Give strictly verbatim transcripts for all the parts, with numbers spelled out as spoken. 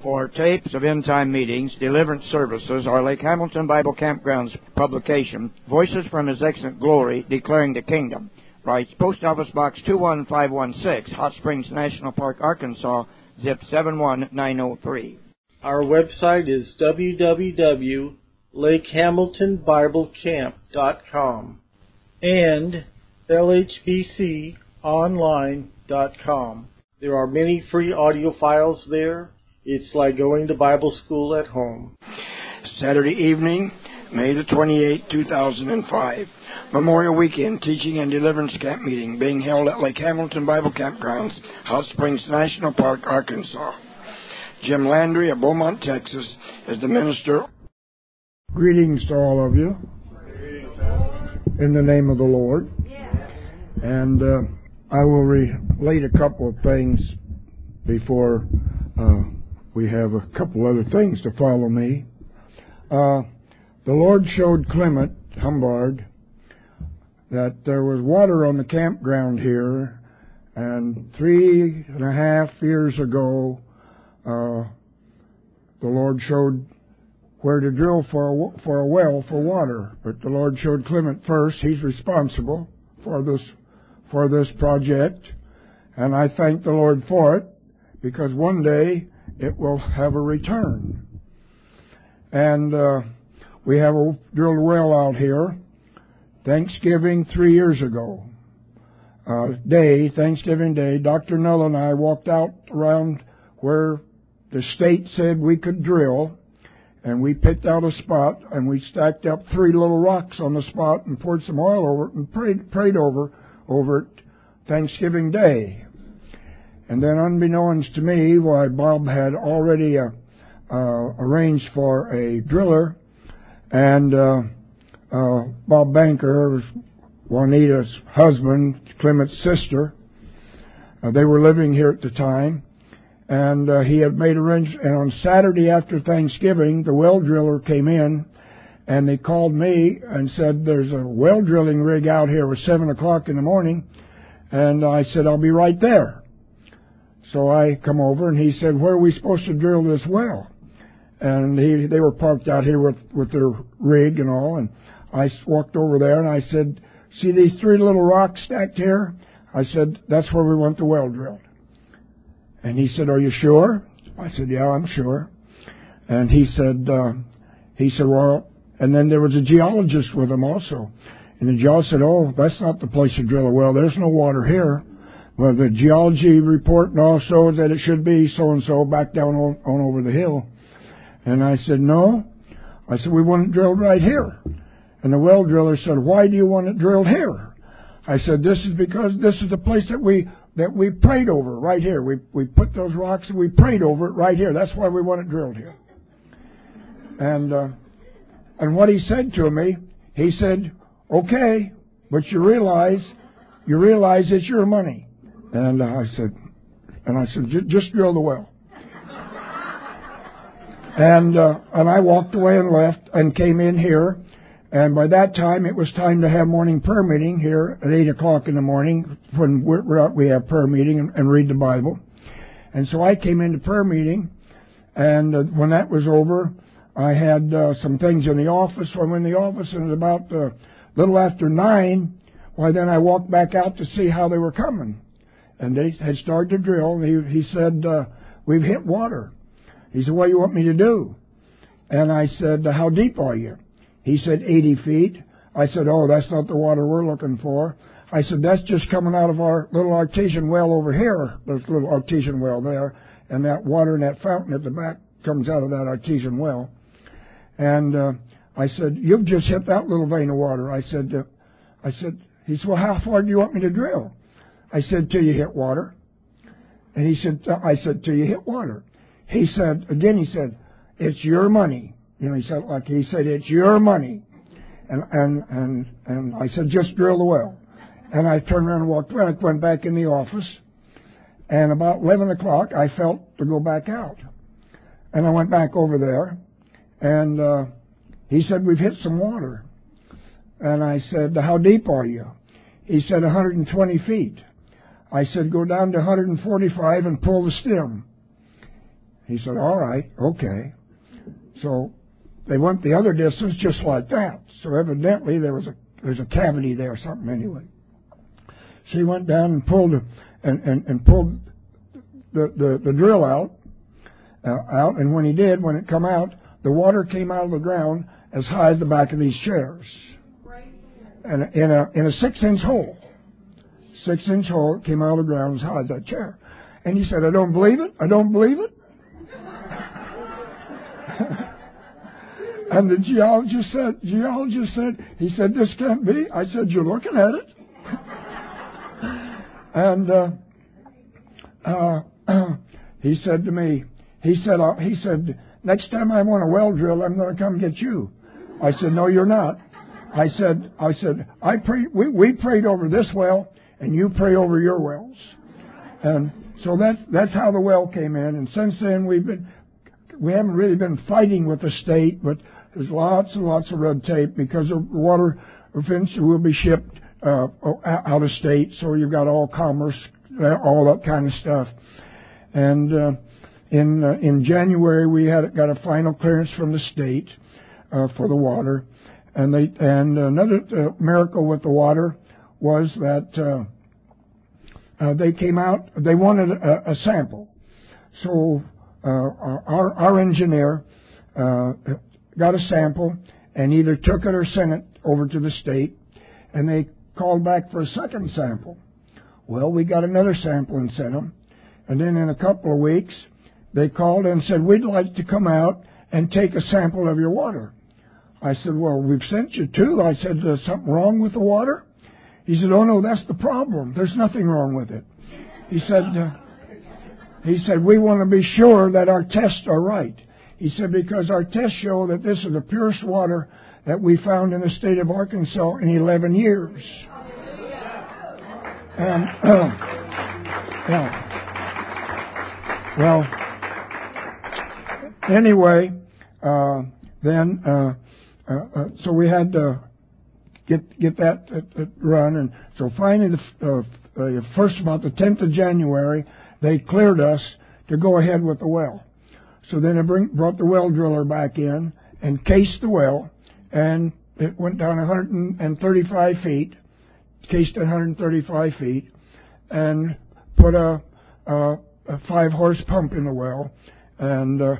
For tapes of end-time meetings, deliverance services, or Lake Hamilton Bible Campground's publication, Voices from His Excellent Glory, Declaring the Kingdom, writes Post Office Box two one five one six, Hot Springs National Park, Arkansas, zip seven one nine oh three. Our website is w w w dot lake hamilton bible camp dot com and l h b c online dot com. There are many free audio files there. It's like going to Bible school at home. Saturday evening, May the twenty-eighth, two thousand five. Memorial Weekend Teaching and Deliverance Camp Meeting being held at Lake Hamilton Bible Campgrounds, Hot Springs National Park, Arkansas. Jim Landry of Beaumont, Texas, is the minister. Greetings to all of you in the name of the Lord. And uh, I will relate a couple of things before uh, we have a couple other things to follow me. Uh, the Lord showed Clement Humbard that there was water on the campground here, and three and a half years ago, uh, the Lord showed where to drill for a, for a well for water. But the Lord showed Clement first. He's responsible for this for this project, and I thank the Lord for it, because one day it will have a return. And uh, we have a drilled well out here. Thanksgiving three years ago, uh, day, Thanksgiving Day, Doctor Null and I walked out around where the state said we could drill, and we picked out a spot, and we stacked up three little rocks on the spot and poured some oil over it and prayed, prayed over, over it Thanksgiving Day. And then unbeknownst to me, why Bob had already uh, uh, arranged for a driller, and uh, uh, Bob Banker, Juanita's husband, Clement's sister, uh, they were living here at the time, and uh, he had made arrangements. And on Saturday after Thanksgiving, the well driller came in, and they called me and said, there's a well drilling rig out here. It was seven o'clock in the morning, and I said, I'll be right there. So I come over, and he said, where are we supposed to drill this well? And he, they were parked out here with, with their rig and all, and I walked over there, and I said, see these three little rocks stacked here? I said, that's where we want the well drilled. And he said, are you sure? I said, yeah, I'm sure. And he said, uh, he said, well, and then there was a geologist with him also. And the geologist said, oh, that's not the place to drill a well. There's no water here. Well, the geology report and all showed that it should be so-and-so back down on, on over the hill. And I said, no. I said, we want it drilled right here. And the well driller said, why do you want it drilled here? I said, this is because this is the place that we that we prayed over right here. We we put those rocks and we prayed over it right here. That's why we want it drilled here. And uh, and what he said to me, he said, okay, but you realize you realize it's your money. And uh, I said, and I said, just drill the well. And uh, and I walked away and left and came in here. And by that time, it was time to have morning prayer meeting here at eight o'clock in the morning when we're out, we have prayer meeting and, and read the Bible. And so I came into prayer meeting, and uh, when that was over, I had uh, some things in the office. So I'm in the office, and at about a uh, little after nine, why then I walked back out to see how they were coming. And they had started to drill, and he, he said, uh, we've hit water. He said, what do you want me to do? And I said, how deep are you? He said, eighty feet. I said, oh, that's not the water we're looking for. I said, that's just coming out of our little artesian well over here. There's a little artesian well there. And that water in that fountain at the back comes out of that artesian well. And uh, I said, you've just hit that little vein of water. I said, uh, I said, he said, well, how far do you want me to drill? I said, till you hit water. And he said, I said, till you hit water. He said, again, he said, it's your money. You know, he said, like he said, it's your money. And, and, and, and I said, just drill the well. And I turned around and walked away. I went back in the office. And about eleven o'clock, I felt to go back out. And I went back over there. And uh, he said, we've hit some water. And I said, how deep are you? He said, one hundred twenty feet. I said, go down to one hundred forty-five and pull the stem. He said, all right, okay. So they went the other distance just like that. So evidently there was a there's a cavity there or something anyway. So he went down and pulled and and, and pulled the, the, the drill out uh, out, and when he did, when it come out, the water came out of the ground as high as the back of these chairs, and in a in a six inch hole, six inch hole it came out of the ground as high as that chair. And he said, I don't believe it. I don't believe it. And the geologist said, geologist said, he said, this can't be. I said, you're looking at it. And uh, uh, uh, he said to me, he said, uh, he said, next time I want a well drill, I'm going to come get you. I said, no, you're not. I said, I said, I pray. We, we prayed over this well, and you pray over your wells. And so that's that's how the well came in. And since then, we've been we haven't really been fighting with the state, but there's lots and lots of red tape because the water eventually will be shipped uh, out of state. So you've got all commerce, all that kind of stuff. And uh, in uh, in January, we had got a final clearance from the state uh, for the water. And they and another uh, miracle with the water was that uh, uh, they came out. They wanted a, a sample, so uh, our our engineer uh, got a sample and either took it or sent it over to the state. And they called back for a second sample. Well, we got another sample and sent them. And then in a couple of weeks, they called and said, we'd like to come out and take a sample of your water. I said, well, we've sent you two. I said, there's something wrong with the water? He said, oh, no, that's the problem. There's nothing wrong with it. He said, uh, he said, we want to be sure that our tests are right. He said, because our tests show that this is the purest water that we found in the state of Arkansas in eleven years. And, uh, yeah. Well, anyway, uh, then, uh, Uh, uh, so we had to get get that uh, uh, run, and so finally, the uh, uh, first about the tenth of January, they cleared us to go ahead with the well. So then they bring, brought the well driller back in and cased the well, and it went down one hundred thirty-five feet, cased one hundred thirty-five feet, and put a, a, a five horse pump in the well, and uh,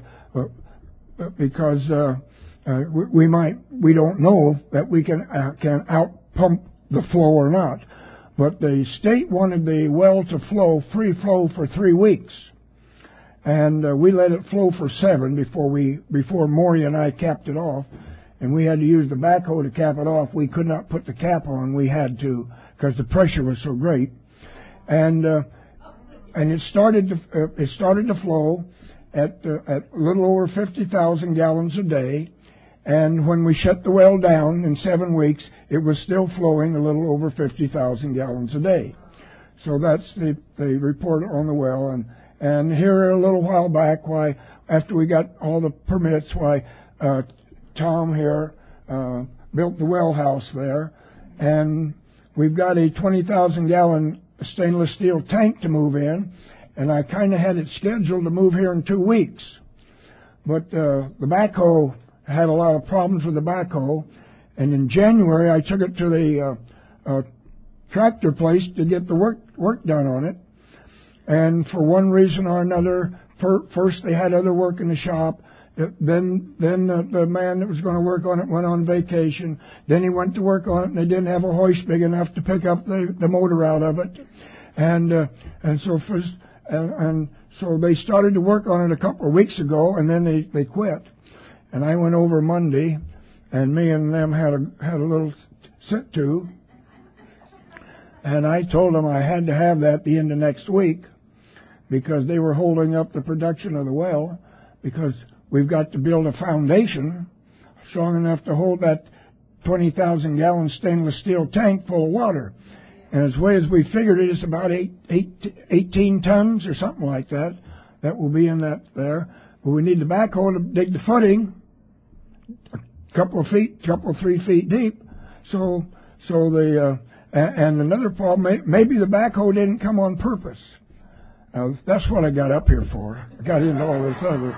uh, because. Uh, Uh, we, we might, we don't know that we can uh, can out pump the flow or not, but the state wanted the well to flow free flow for three weeks, and uh, we let it flow for seven before we before Maury and I capped it off, and we had to use the backhoe to cap it off. We could not put the cap on; we had to because the pressure was so great, and uh, and it started to uh, it started to flow at uh, at a little over fifty thousand gallons a day. And when we shut the well down in seven weeks, it was still flowing a little over fifty thousand gallons a day. So that's the, the report on the well. And, and here a little while back, why, after we got all the permits, why, uh, Tom here, uh, built the well house there. And we've got a twenty thousand gallon stainless steel tank to move in. And I kind of had it scheduled to move here in two weeks. But, uh, the backhoe had a lot of problems with the backhoe, and in January I took it to the uh, uh, tractor place to get the work work done on it. And for one reason or another, for, first they had other work in the shop. Then then uh, the man that was going to work on it went on vacation. Then he went to work on it, and they didn't have a hoist big enough to pick up the, the motor out of it. And uh, and so first, and, and so they started to work on it a couple of weeks ago, and then they, they quit. And I went over Monday, and me and them had a had a little sit-to, and I told them I had to have that the end of next week because they were holding up the production of the well because we've got to build a foundation strong enough to hold that twenty thousand gallon stainless steel tank full of water. And as way as we figured it, it's about eight, eight, eighteen tons or something like that that will be in that there. But we need the backhoe to dig the footing a couple of feet, couple of three feet deep. So, so the uh, and another problem, maybe the backhoe didn't come on purpose. Now, that's what I got up here for. I got into all this other.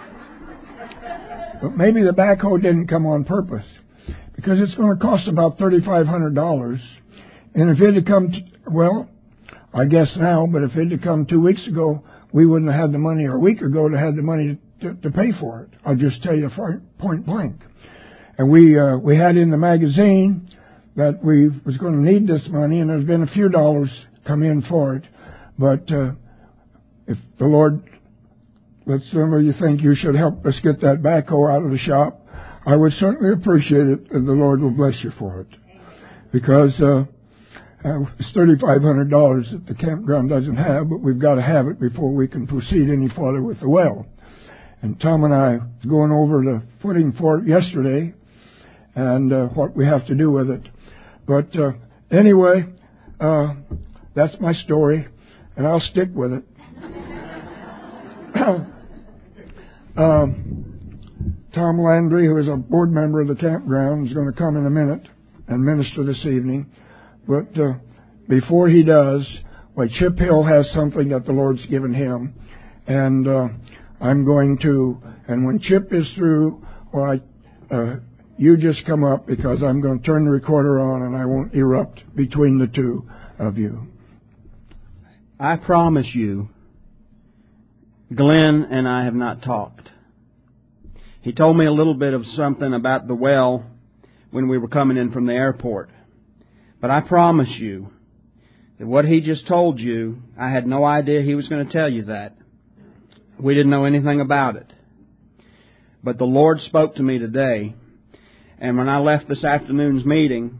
But maybe the backhoe didn't come on purpose, because it's going to cost about thirty-five hundred dollars. And if it had come, t- well, I guess now, but if it had come two weeks ago, we wouldn't have had the money, or a week ago, to have the money to, to pay for it. I'll just tell you point blank. And we uh, we had in the magazine that we was going to need this money, and there's been a few dollars come in for it. But uh, if the Lord lets some of you think you should help us get that backhoe out of the shop, I would certainly appreciate it, and the Lord will bless you for it. Because uh, uh, it's thirty-five hundred dollars that the campground doesn't have, but we've got to have it before we can proceed any further with the well. And Tom and I was going over the footing for it yesterday, and uh, what we have to do with it. But uh, anyway, uh, that's my story, and I'll stick with it. um, Tom Landry, who is a board member of the campground, is going to come in a minute and minister this evening. But uh, before he does, well, Chip Hill has something that the Lord's given him, and uh, I'm going to, and when Chip is through, well, I, uh, you just come up, because I'm going to turn the recorder on and I won't erupt between the two of you. I promise you, Glenn and I have not talked. He told me a little bit of something about the well when we were coming in from the airport. But I promise you that what he just told you, I had no idea he was going to tell you that. We didn't know anything about it. But the Lord spoke to me today, and when I left this afternoon's meeting,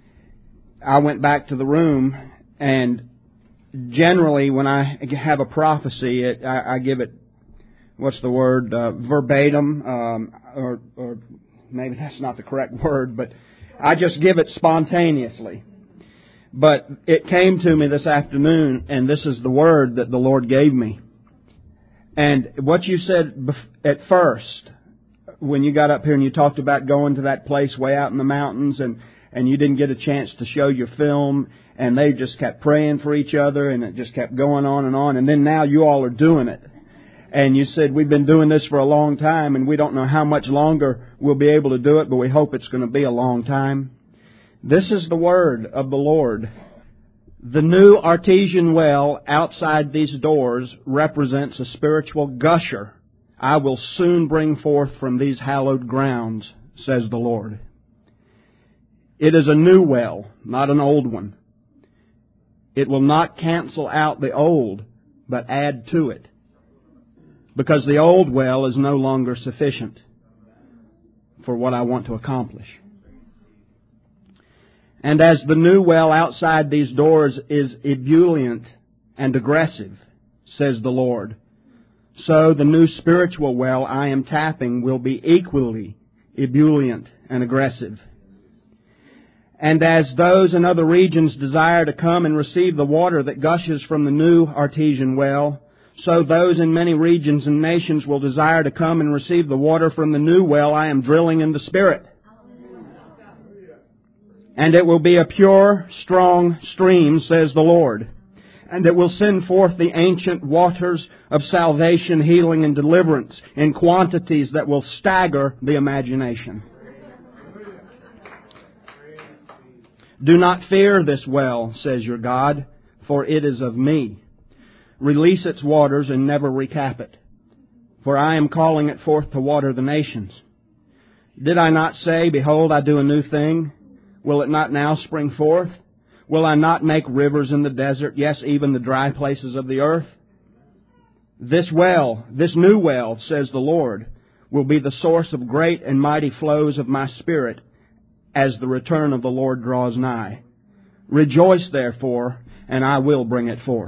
I went back to the room, and generally when I have a prophecy, it, I, I give it, what's the word, uh, verbatim, um, or, or maybe that's not the correct word, but I just give it spontaneously. But it came to me this afternoon, and this is the word that the Lord gave me. And what you said at first, when you got up here and you talked about going to that place way out in the mountains, and, and you didn't get a chance to show your film, and they just kept praying for each other, and it just kept going on and on, and then now you all are doing it. And you said, we've been doing this for a long time, and we don't know how much longer we'll be able to do it, but we hope it's going to be a long time. This is the word of the Lord. The new artesian well outside these doors represents a spiritual gusher I will soon bring forth from these hallowed grounds, says the Lord. It is a new well, not an old one. It will not cancel out the old, but add to it, because the old well is no longer sufficient for what I want to accomplish. And as the new well outside these doors is ebullient and aggressive, says the Lord, so the new spiritual well I am tapping will be equally ebullient and aggressive. And as those in other regions desire to come and receive the water that gushes from the new artesian well, so those in many regions and nations will desire to come and receive the water from the new well I am drilling in the Spirit. And it will be a pure, strong stream, says the Lord. And it will send forth the ancient waters of salvation, healing, and deliverance in quantities that will stagger the imagination. Do not fear this well, says your God, for it is of me. Release its waters and never recap it, for I am calling it forth to water the nations. Did I not say, behold, I do a new thing? Will it not now spring forth? Will I not make rivers in the desert, yes, even the dry places of the earth? This well, this new well, says the Lord, will be the source of great and mighty flows of my Spirit as the return of the Lord draws nigh. Rejoice, therefore, and I will bring it forth.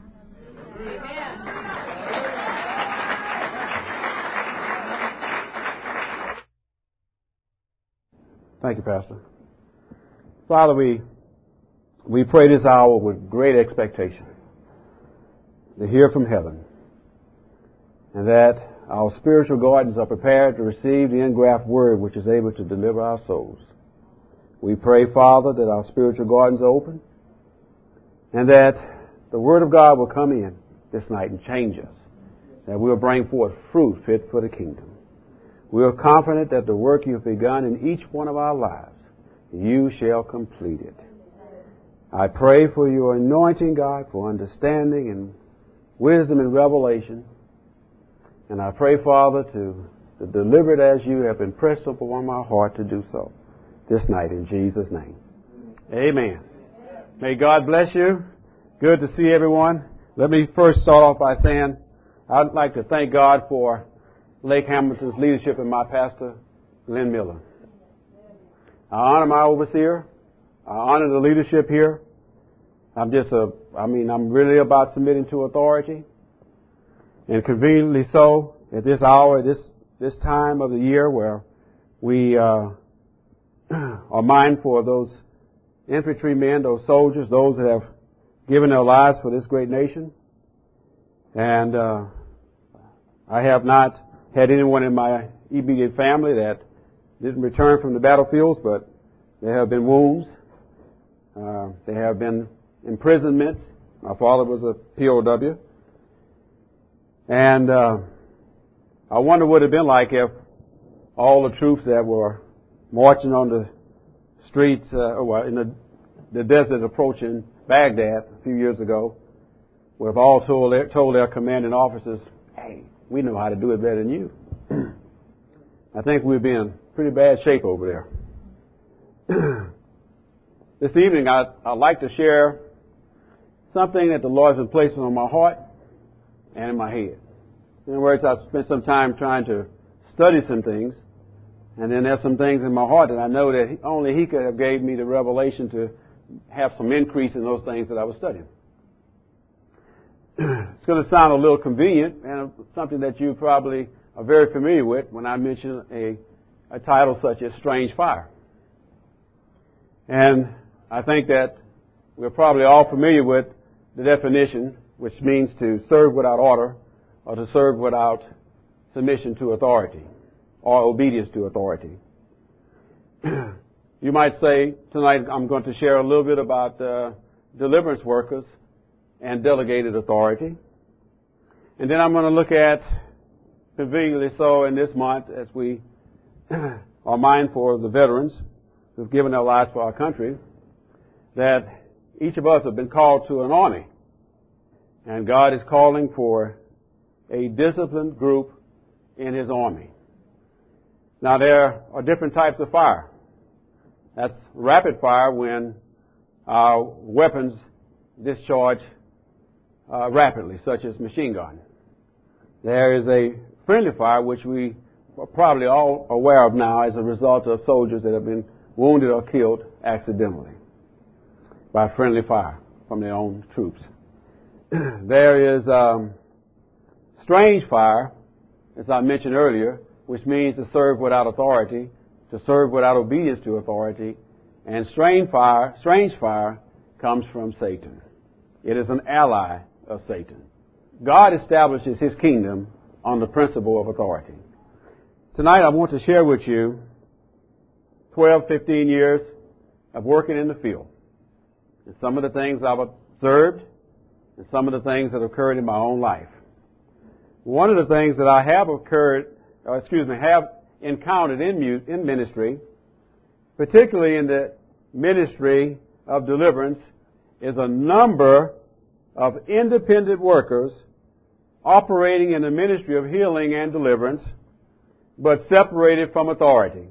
Thank you, Pastor. Father, we we pray this hour with great expectation to hear from heaven, and that our spiritual gardens are prepared to receive the engraft word which is able to deliver our souls. We pray, Father, that our spiritual gardens are open, and that the Word of God will come in this night and change us, that we'll bring forth fruit fit for the kingdom. We are confident that the work you've begun in each one of our lives, you shall complete it. I pray for your anointing, God, for understanding and wisdom and revelation. And I pray, Father, to, to deliver it as you have impressed upon my heart to do so this night in Jesus' name. Amen. May God bless you. Good to see everyone. Let me first start off by saying I'd like to thank God for Lake Hamilton's leadership and my pastor, Glenn Miller. I honor my overseer. I honor the leadership here. I'm just a, I mean, I'm really about submitting to authority. And conveniently so, at this hour, this, this time of the year where we uh, are mindful of those infantrymen, those soldiers, those that have given their lives for this great nation. And uh, I have not had anyone in my immediate family that didn't return from the battlefields, but there have been wounds. Uh, there have been imprisonments. My father was a P O W. And uh, I wonder what it would have been like if all the troops that were marching on the streets, uh, well, in the, the desert approaching Baghdad a few years ago, would have all told their, told their commanding officers, hey, we know how to do it better than you. I think we'd be in pretty bad shape over there. This evening, I'd, I'd like to share something that the Lord's been placing on my heart and in my head. In other words, I've spent some time trying to study some things, and then there's some things in my heart that I know that only He could have gave me the revelation to have some increase in those things that I was studying. It's going to sound a little convenient and something that you probably are very familiar with when I mention a, a title such as Strange Fire. And I think that we're probably all familiar with the definition, which means to serve without order or to serve without submission to authority or obedience to authority. You might say, tonight I'm going to share a little bit about uh, deliverance workers and delegated authority. And then I'm going to look at, conveniently so in this month, as we are mindful of the veterans who've given their lives for our country, that each of us have been called to an army. And God is calling for a disciplined group in His army. Now, there are different types of fire. That's rapid fire when our weapons discharge uh, rapidly, such as machine gun. There is a friendly fire, which we are probably all aware of now as a result of soldiers that have been wounded or killed accidentally by friendly fire from their own troops. There is um, strange fire, as I mentioned earlier, which means to serve without authority, to serve without obedience to authority. And strange fire, strange fire comes from Satan. It is an ally of Satan. God establishes His kingdom on the principle of authority. Tonight I want to share with you twelve, fifteen years of working in the field. And some of the things I've observed and some of the things that occurred in my own life. One of the things that I have occurred, or excuse me, have encountered in, in ministry, particularly in the ministry of deliverance, is a number of independent workers operating in the ministry of healing and deliverance, but separated from authority.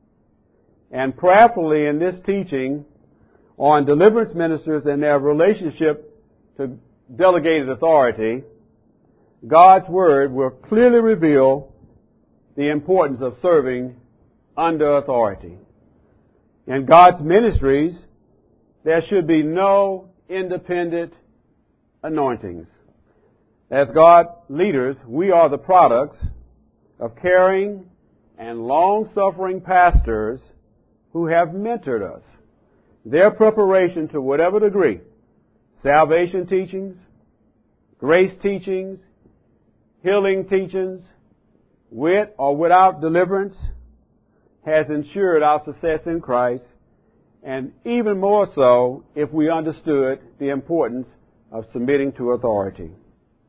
And prayerfully in this teaching on deliverance ministers and their relationship to delegated authority, God's Word will clearly reveal the importance of serving under authority. In God's ministries, there should be no independent anointings. As God leaders, we are the products of caring and long-suffering pastors who have mentored us. Their preparation to whatever degree, salvation teachings, grace teachings, healing teachings, with or without deliverance, has ensured our success in Christ, and even more so if we understood the importance of submitting to authority.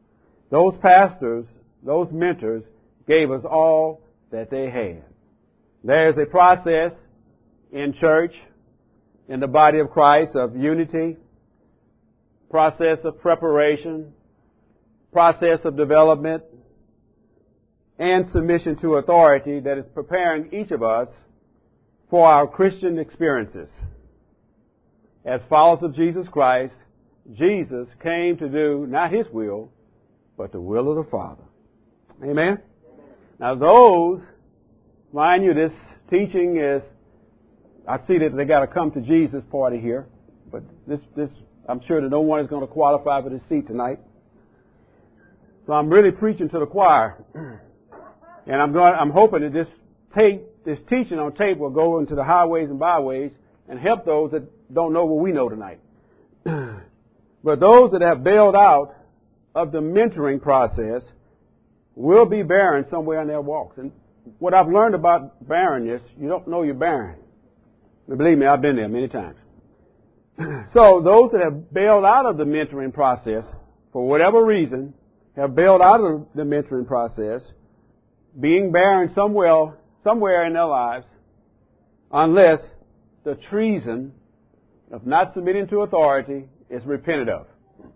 those pastors, those mentors, gave us all that they had. There's a process in church, in the body of Christ, of unity, process of preparation, process of development, and submission to authority that is preparing each of us for our Christian experiences. As followers of Jesus Christ, Jesus came to do not His will, but the will of the Father. Amen? Now those, mind you, this teaching is, I see that they got to come to Jesus party here, but this, this, I'm sure that no one is going to qualify for this seat tonight. So I'm really preaching to the choir. And I'm going, I'm hoping that this tape, this teaching on tape will go into the highways and byways and help those that don't know what we know tonight. But those that have bailed out of the mentoring process will be barren somewhere in their walks. And what I've learned about barrenness, you don't know you're barren. But believe me, I've been there many times. So those that have bailed out of the mentoring process, for whatever reason, have bailed out of the mentoring process, being barren somewhere, somewhere in their lives, unless the treason of not submitting to authority is repented of.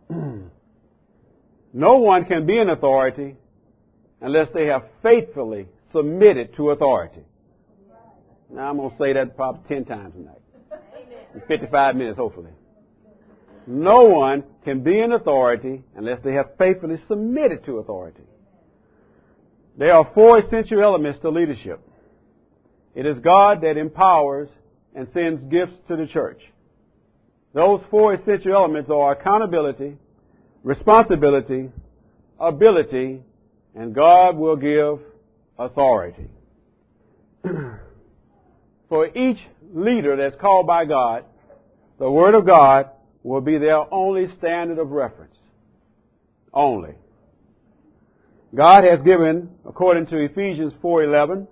No one can be an authority unless they have faithfully submitted to authority. Now I'm going to say that probably ten times tonight. In fifty-five minutes, hopefully. No one can be an authority unless they have faithfully submitted to authority. There are four essential elements to leadership. It is God that empowers and sends gifts to the church. Those four essential elements are accountability, responsibility, ability, and God will give authority. For each leader that's called by God, the Word of God will be their only standard of reference. Only. God has given, according to Ephesians four eleven,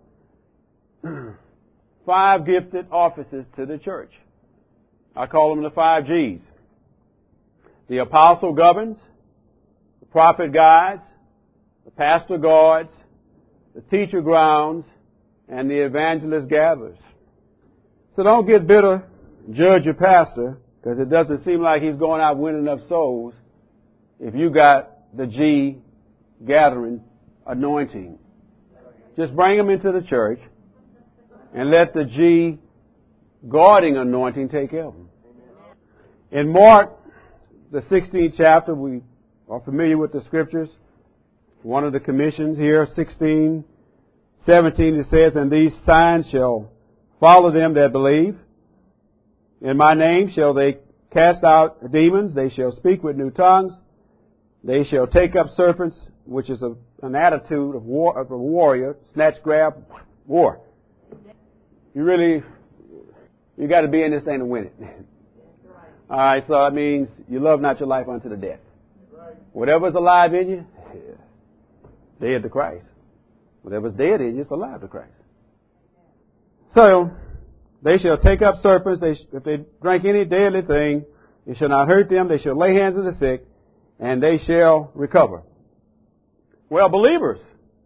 five gifted offices to the church. I call them the five G's. The apostle governs, the prophet guides, the pastor guards, the teacher grounds, and the evangelist gathers. So don't get bitter, judge your pastor, because it doesn't seem like he's going out winning enough souls if you got the G gathering anointing. Just bring him into the church and let the G guarding anointing take care of him. In Mark, the sixteenth chapter, we are familiar with the scriptures. One of the commissions here, sixteen, seventeen, it says, "And these signs shall follow them that believe. In my name shall they cast out demons. They shall speak with new tongues. They shall take up serpents," which is a, an attitude of, war, of a warrior. Snatch, grab, war. You really, you got to be in this thing to win it. All right, so that means you love not your life unto the death. Whatever's alive in you, dead to Christ. Whatever's dead in you is alive to Christ. So, they shall take up serpents. They, if they drink any deadly thing, it shall not hurt them. They shall lay hands on the sick, and they shall recover. Well, believers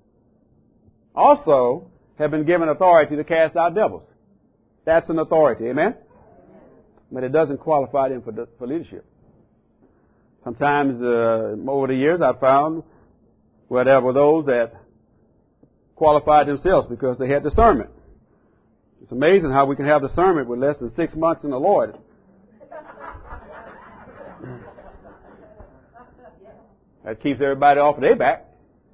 also have been given authority to cast out devils. That's an authority, amen? But it doesn't qualify them for, for leadership. Sometimes uh, over the years I've found where there were those that qualified themselves because they had discernment. It's amazing how we can have discernment with less than six months in the Lord. That keeps everybody off of their back.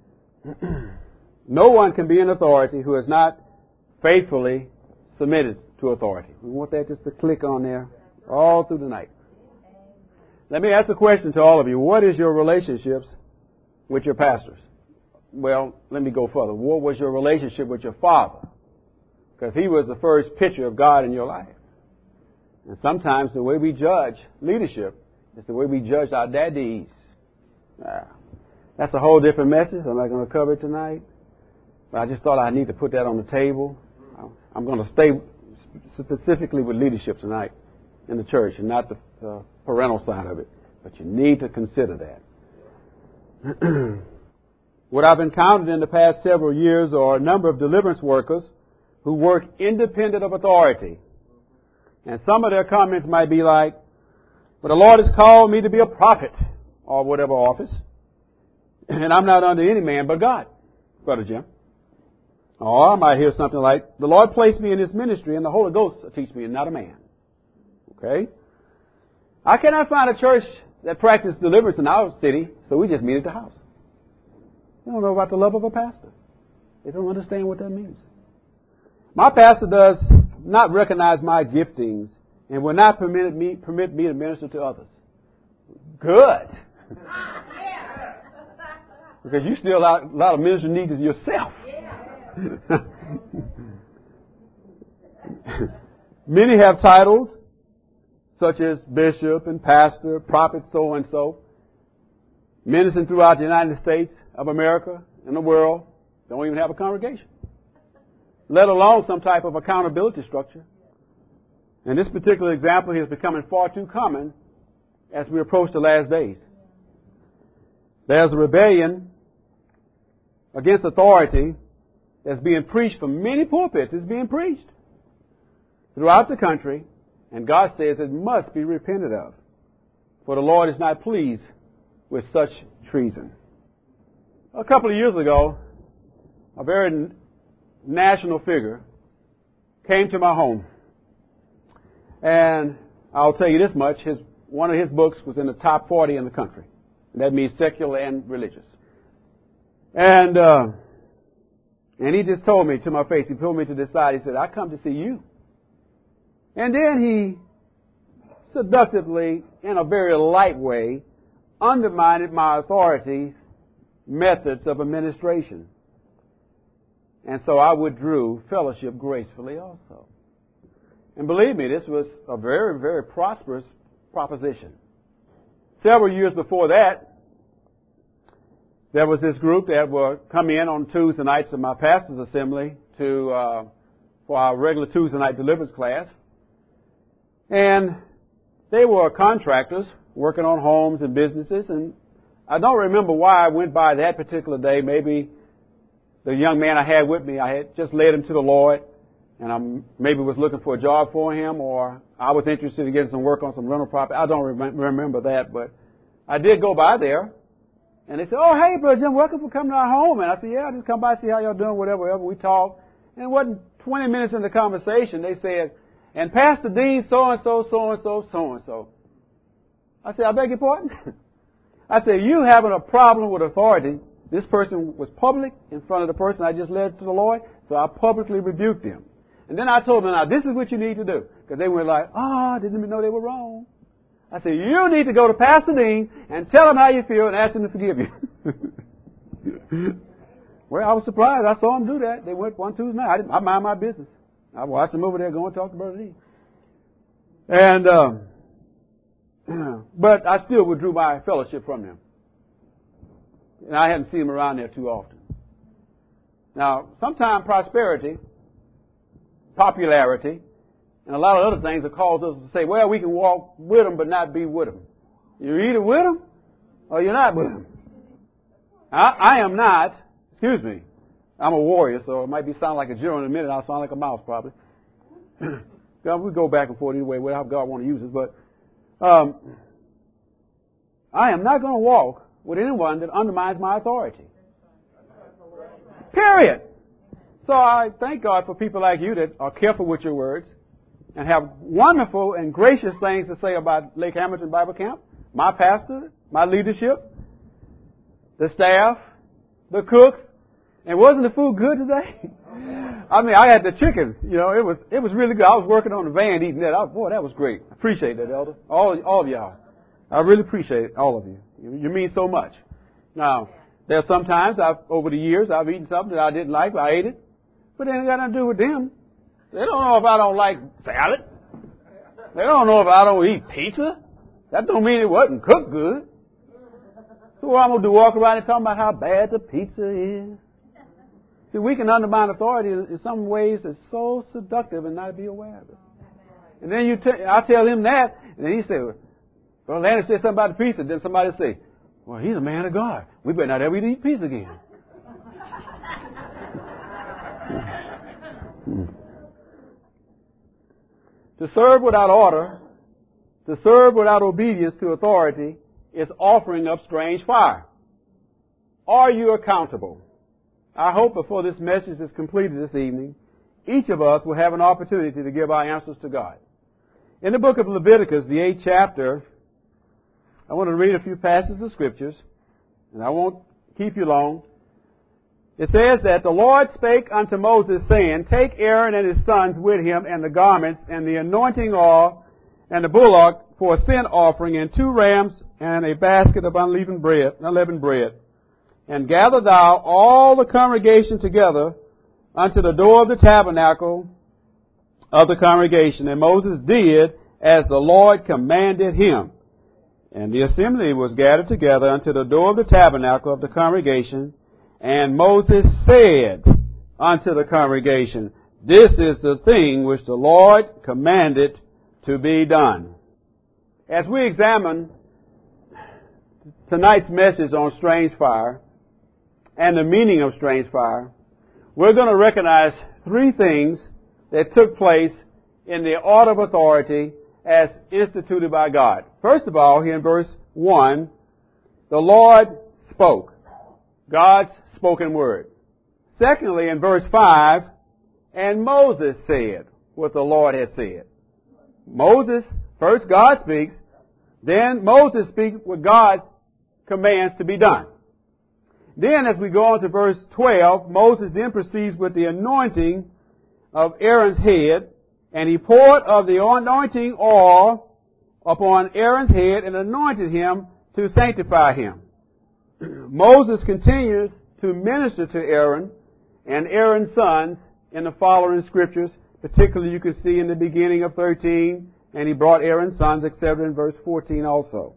No one can be an authority who has not faithfully submitted to authority. We want that just to click on there all through the night. Let me ask a question to all of you. What is your relationships with your pastors? Well, let me go further. What was your relationship with your father? Because he was the first picture of God in your life. And sometimes the way we judge leadership is the way we judge our daddies. Uh, that's a whole different message. I'm not going to cover it tonight. But I just thought I need to put that on the table. I'm going to stay specifically with leadership tonight in the church and not the uh, parental side of it. But you need to consider that. what I've encountered in the past several years are a number of deliverance workers who work independent of authority. And some of their comments might be like, "But the Lord has called me to be a prophet," or whatever office, "and I'm not under any man but God," Brother Jim. Or I might hear something like, "The Lord placed me in this ministry and the Holy Ghost will teach me and not a man." Okay? I cannot find a church that practices deliverance in our city, so we just meet at the house. They don't know about the love of a pastor. They don't understand what that means. My pastor does not recognize my giftings and will not permit me, permit me to minister to others. Good. Because you still have a lot of ministry needs yourself. Many have titles such as bishop and pastor, prophet so-and-so, ministering throughout the United States of America and the world, don't even have a congregation, let alone some type of accountability structure. And this particular example is becoming far too common as we approach the last days. There's a rebellion against authority that's being preached from many pulpits. It's being preached throughout the country, and God says it must be repented of, for the Lord is not pleased with such treason. A couple of years ago, a very national figure came to my home, and I'll tell you this much, his, one of his books was in the top forty in the country. And that means secular and religious. And uh, and he just told me to my face, he pulled me to the side, he said, "I come to see you." And then he seductively, in a very light way, undermined my authority's methods of administration. And so I withdrew fellowship gracefully also. And believe me, this was a very, very prosperous proposition. Several years before that, there was this group that would come in on Tuesday nights to my pastor's assembly to uh, for our regular Tuesday night deliverance class. And they were contractors working on homes and businesses. And I don't remember why I went by that particular day. Maybe the young man I had with me, I had just led him to the Lord, and I maybe was looking for a job for him, or I was interested in getting some work on some rental property. I don't rem- remember that, but I did go by there. And they said, "Oh, hey, Brother Jim, welcome for coming to our home." And I said, "Yeah, just come by, see how y'all doing, whatever, whatever." We talked. And it wasn't twenty minutes in the conversation. They said, "And Pastor Dean, so-and-so, so-and-so, so-and-so." I said, "I beg your pardon?" I said, "You having a problem with authority." This person was public in front of the person I just led to the Lord, so I publicly rebuked them. And then I told them, "Now, this is what you need to do." Because they were like, "Oh, I didn't even know they were wrong." I said, "You need to go to Pastor Dean and tell him how you feel and ask him to forgive you." Well, I was surprised. I saw them do that. They went one Tuesday night. I didn't. I mind my business. I watched them over there go and talk to Brother Dean. And, um, but I still withdrew my fellowship from them. And I hadn't seen them around there too often. Now, sometimes prosperity, popularity, and a lot of other things that cause us to say, well, we can walk with them but not be with them. You're either with them or you're not with them. I, I am not, excuse me, I'm a warrior, so it might be sound like a general in a minute. I'll sound like a mouse probably. We go back and forth either way, whatever God want to use it. But um, I am not going to walk with anyone that undermines my authority. Period. So I thank God for people like you that are careful with your words and have wonderful and gracious things to say about Lake Hamilton Bible Camp, my pastor, my leadership, the staff, the cooks. And wasn't the food good today? I mean, I had the chicken. You know, it was it was really good. I was working on the van eating that. I, boy, that was great. I appreciate that, Elder. All all of y'all. I really appreciate all of you. You, you mean so much. Now, there are sometimes I've over the years I've eaten something that I didn't like, but I ate it. But it ain't got nothing to do with them. They don't know if I don't like salad. They don't know if I don't eat pizza. That don't mean it wasn't cooked good. So what I'm going to do, walk around and talk about how bad the pizza is? See, we can undermine authority in some ways that's so seductive and not be aware of it. And then you t- I tell him that, and then he said, well, Landon said something about the pizza. Then somebody say, Well, he's a man of God. We better not ever eat peace again. To serve without order, to serve without obedience to authority, is offering up strange fire. Are you accountable? I hope before this message is completed this evening, each of us will have an opportunity to give our answers to God. In the book of Leviticus, the eighth chapter, I want to read a few passages of scriptures, and I won't keep you long. It says that the Lord spake unto Moses, saying, Take Aaron and his sons with him, and the garments, and the anointing oil, and the bullock for a sin offering, and two rams, and a basket of unleavened bread, unleavened bread. And gather thou all the congregation together unto the door of the tabernacle of the congregation. And Moses did as the Lord commanded him. And the assembly was gathered together unto the door of the tabernacle of the congregation. And Moses said unto the congregation, This is the thing which the Lord commanded to be done. As we examine tonight's message on strange fire and the meaning of strange fire, we're going to recognize three things that took place in the order of authority as instituted by God. First of all, here in verse one, the Lord spoke. God's spoken word. Secondly, in verse five, and Moses said what the Lord had said. Moses, first God speaks, then Moses speaks what God commands to be done. Then as we go on to verse twelve, Moses then proceeds with the anointing of Aaron's head, and he poured of the anointing oil upon Aaron's head and anointed him to sanctify him. Moses continues to minister to Aaron and Aaron's sons in the following scriptures. Particularly you can see in the beginning of thirteen, and he brought Aaron's sons, et cetera, in verse fourteen also.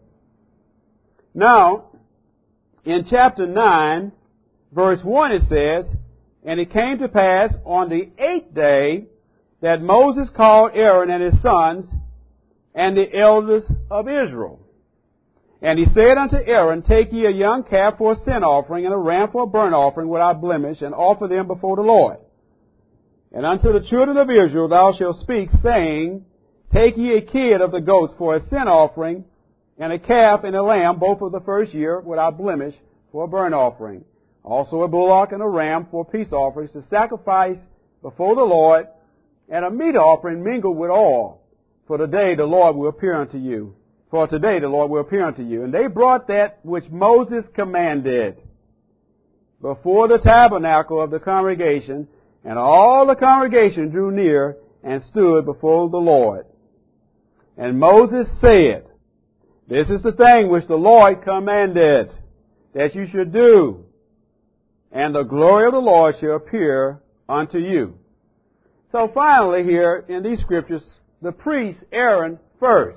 Now, in chapter nine, verse one it says, And it came to pass on the eighth day that Moses called Aaron and his sons and the elders of Israel. And he said unto Aaron, Take ye a young calf for a sin offering, and a ram for a burnt offering without blemish, and offer them before the Lord. And unto the children of Israel thou shalt speak, saying, Take ye a kid of the goats for a sin offering, and a calf and a lamb, both of the first year, without blemish, for a burnt offering. Also a bullock and a ram for peace offerings, to sacrifice before the Lord, and a meat offering mingled with oil. For today the Lord will appear unto you. For today the Lord will appear unto you. And they brought that which Moses commanded before the tabernacle of the congregation, and all the congregation drew near and stood before the Lord. And Moses said, This is the thing which the Lord commanded that you should do, and the glory of the Lord shall appear unto you. So finally here in these scriptures, the priest Aaron first.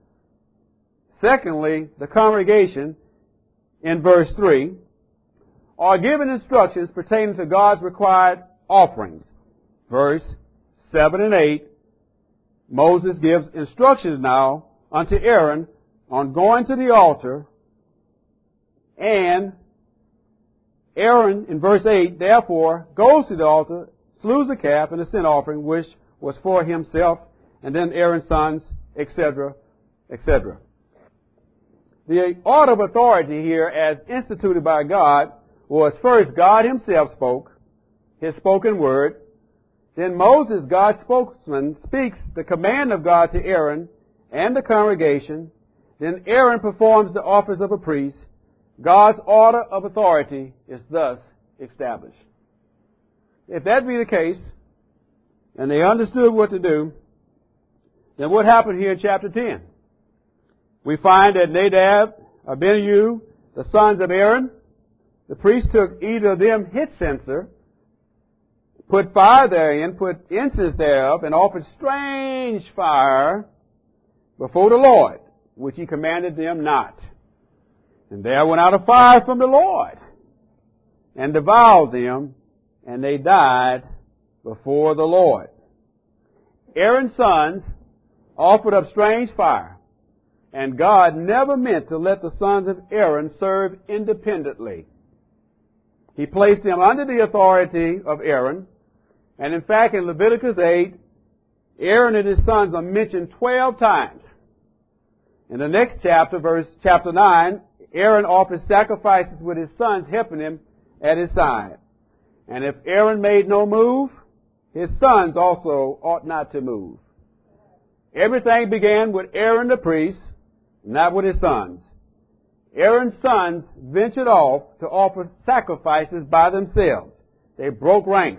Secondly, the congregation in verse three are given instructions pertaining to God's required offerings. Verse seven and eight, Moses gives instructions now unto Aaron on going to the altar, and Aaron, in verse eight, therefore goes to the altar, slews a calf and a sin offering, which was for himself, and then Aaron's sons, et cetera, et cetera. The order of authority here, as instituted by God, was first God himself spoke, his spoken word. Then Moses, God's spokesman, speaks the command of God to Aaron and the congregation. Then Aaron performs the office of a priest. God's order of authority is thus established. If that be the case, and they understood what to do, then what happened here in chapter ten? We find that Nadab, Abihu, the sons of Aaron, the priest took either of them his censer, put fire therein, put incense thereof, and offered strange fire before the Lord, which he commanded them not. And there went out a fire from the Lord, and devoured them, and they died before the Lord. Aaron's sons offered up strange fire, And God never meant to let the sons of Aaron serve independently. He placed them under the authority of Aaron. And in fact, in Leviticus eight, Aaron and his sons are mentioned twelve times. In the next chapter, verse chapter nine, Aaron offers sacrifices with his sons helping him at his side. And if Aaron made no move, his sons also ought not to move. Everything began with Aaron the priest, not with his sons. Aaron's sons ventured off to offer sacrifices by themselves. They broke ranks.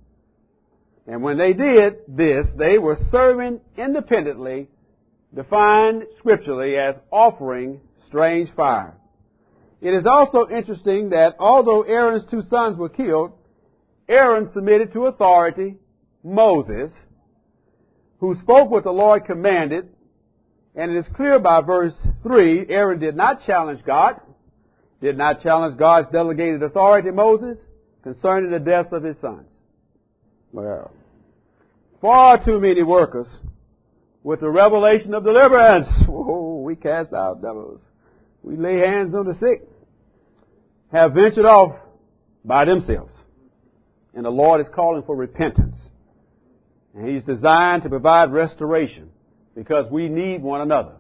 And when they did this, they were serving independently, defined scripturally as offering strange fire. It is also interesting that although Aaron's two sons were killed, Aaron submitted to authority, Moses, who spoke what the Lord commanded, and it is clear by verse three, Aaron did not challenge God, did not challenge God's delegated authority, Moses, concerning the deaths of his sons. Well, far too many workers with the revelation of deliverance. Oh, we cast out devils. We lay hands on the sick. Have ventured off by themselves. And the Lord is calling for repentance. And He's designed to provide restoration because we need one another.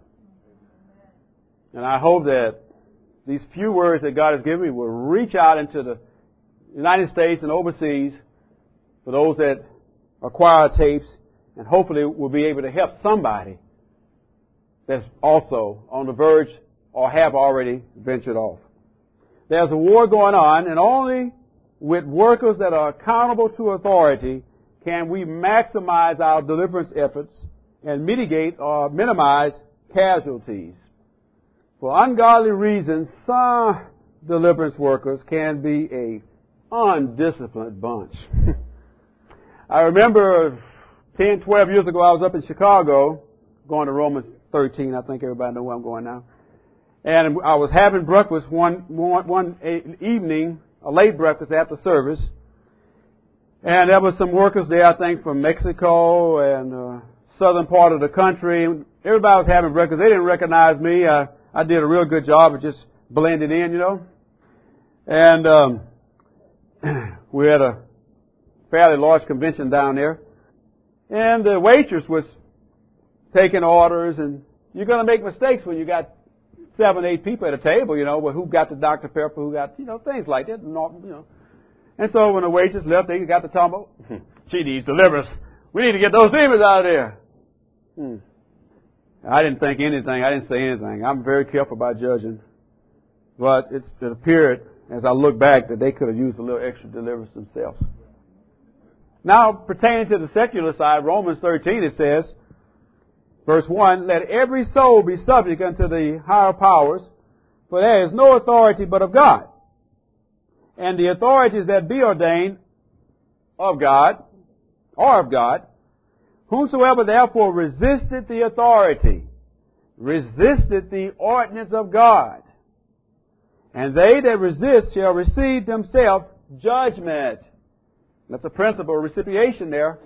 And I hope that these few words that God has given me will reach out into the United States and overseas for those that acquire tapes, and hopefully we'll be able to help somebody that's also on the verge or have already ventured off. There's a war going on, and only with workers that are accountable to authority can we maximize our deliverance efforts and mitigate or minimize casualties. For ungodly reasons, some deliverance workers can be a undisciplined bunch. I remember ten, twelve years ago, I was up in Chicago, going to Romans thirteen. I think everybody knows where I'm going now. And I was having breakfast one, one, one evening, a late breakfast after service. And there were some workers there, I think, from Mexico and uh, southern part of the country. Everybody was having breakfast. They didn't recognize me. I, I did a real good job of just blending in, you know. And um, we had a fairly large convention down there. And the waitress was taking orders, and you're going to make mistakes when you got seven, eight people at a table, you know, well, who got the Doctor Pepper, who got, you know, things like that, you know. And so when the waitress left, they got to talking about, she needs deliverance. We need to get those demons out of there. Hmm. I didn't think anything. I didn't say anything. I'm very careful about judging. But it's, it appeared, as I look back, that they could have used a little extra deliverance themselves. Now, pertaining to the secular side, Romans thirteen, it says, verse one, let every soul be subject unto the higher powers, for there is no authority but of God. And the authorities that be ordained of God, are of God. Whosoever therefore resisted the authority, resisted the ordinance of God. And they that resist shall receive themselves judgment. That's a principle of reciprocation there.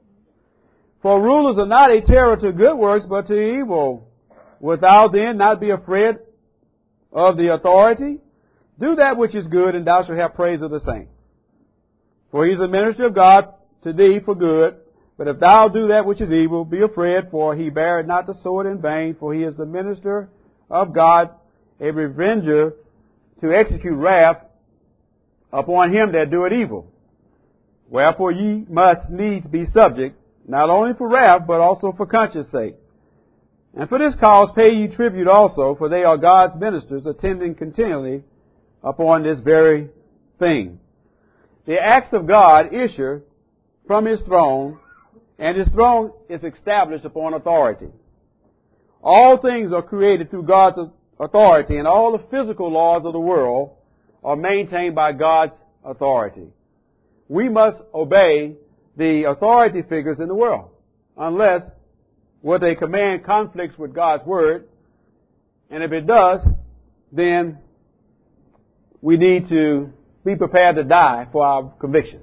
For rulers are not a terror to good works, but to evil. Without then not be afraid of the authority. Do that which is good, and thou shalt have praise of the same. For he is a minister of God to thee for good. But if thou do that which is evil, be afraid, for he beareth not the sword in vain. For he is the minister of God, a revenger, to execute wrath upon him that doeth evil. Wherefore ye must needs be subject, not only for wrath, but also for conscience sake. And for this cause pay ye tribute also, for they are God's ministers, attending continually upon this very thing. The acts of God issue from His throne, and His throne is established upon authority. All things are created through God's authority, and all the physical laws of the world are maintained by God's authority. We must obey the authority figures in the world, unless what they command conflicts with God's Word. And if it does, then we need to be prepared to die for our conviction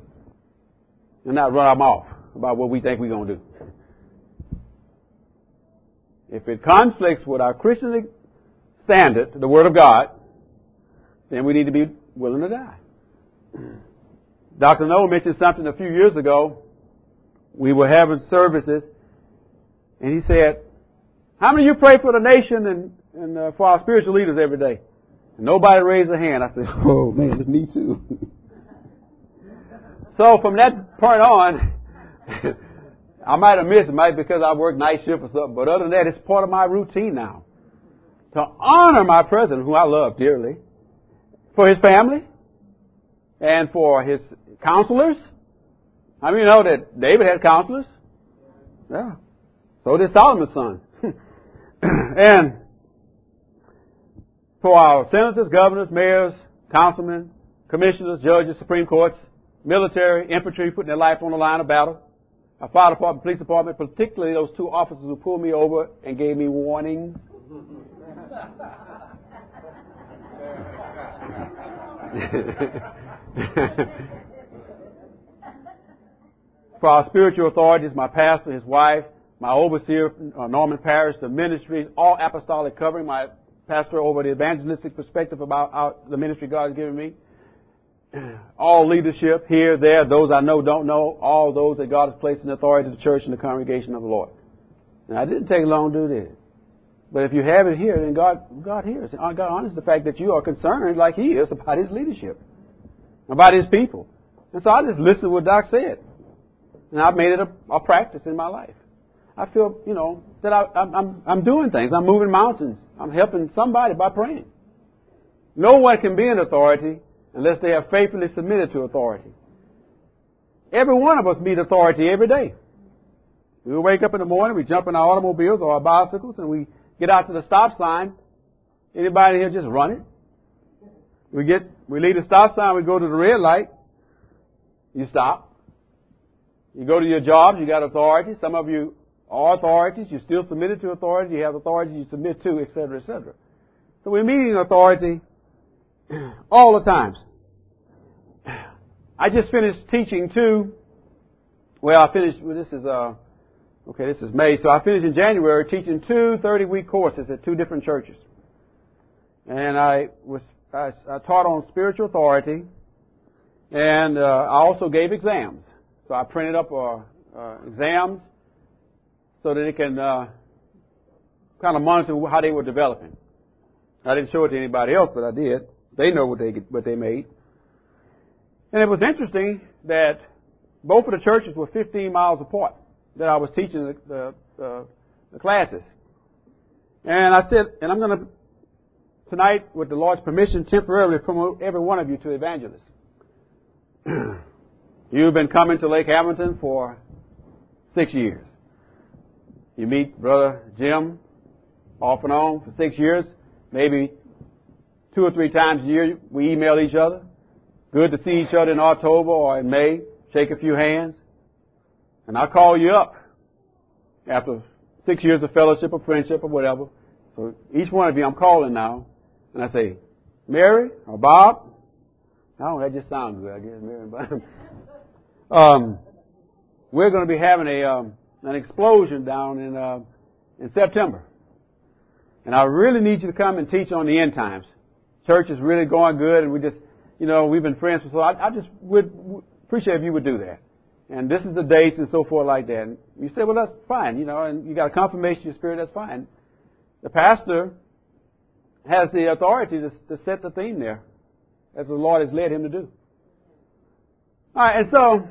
and not run them off about what we think we're going to do. If it conflicts with our Christian standard, the Word of God, then we need to be willing to die. Doctor Noel mentioned something a few years ago. We were having services, and he said, how many of you pray for the nation and, and uh, for our spiritual leaders every day? And nobody raised their hand. I said, oh, man, it's me too. So from that point on, I might have missed it, maybe because I work night shift or something, but other than that, it's part of my routine now. To honor my president, who I love dearly, for his family, and for his counselors. How many know that David had counselors? Yeah. So did Solomon's son. And for our senators, governors, mayors, councilmen, commissioners, judges, Supreme Courts, military, infantry, putting their life on the line of battle, our fire department, police department, particularly those two officers who pulled me over and gave me warnings. For our spiritual authorities, my pastor, his wife, my overseer, uh, Norman Parrish, the ministries, all apostolic covering, my pastor over the evangelistic perspective about our, the ministry God has given me, all leadership here, there, those I know, don't know, all those that God has placed in authority of the church and the congregation of the Lord. Now, it didn't take long to do this. But if you have it here, then God, God hears. God honors the fact that you are concerned, like He is, about His leadership, about His people. And so I just listened to what Doc said. And I've made it a, a practice in my life. I feel, you know, that I, I'm, I'm doing things. I'm moving mountains. I'm helping somebody by praying. No one can be in authority unless they are faithfully submitted to authority. Every one of us meet authority every day. We wake up in the morning, we jump in our automobiles or our bicycles, and we get out to the stop sign. Anybody here just run it? We get, we leave the stop sign, we go to the red light. You stop. You go to your jobs, you got authority. Some of you are authorities. You're still submitted to authority. You have authority you submit to, et cetera, et cetera. So we're meeting authority all the time. I just finished teaching two. Well, I finished, well, this is, uh, okay, this is May. So I finished in January teaching two thirty-week courses at two different churches. And I was, I, I taught on spiritual authority, and uh, I also gave exams. So I printed up uh, uh, exams so that it can uh, kind of monitor how they were developing. I didn't show it to anybody else, but I did. They know what they what they made. And it was interesting that both of the churches were fifteen miles apart that I was teaching the, the, the, the classes. And I said, and I'm going to, tonight, with the Lord's permission, temporarily promote every one of you to evangelists. You've been coming to Lake Hamilton for six years. You meet Brother Jim off and on for six years. Maybe two or three times a year we email each other. Good to see each other in October or in May. Shake a few hands. And I call you up after six years of fellowship or friendship or whatever. So each one of you I'm calling now. And I say, Mary or Bob. Oh, that just sounds good, I guess, Mary and Bob. Um, we're going to be having a um, an explosion down in uh, in September, and I really need you to come and teach on the end times. Church is really going good, and we just, you know, we've been friends for so. I, I just would, would appreciate if you would do that. And this is the dates and so forth like that. And you say, well, that's fine, you know, and you got a confirmation of your spirit. That's fine. The pastor has the authority to, to set the theme there, as the Lord has led him to do. All right, and so.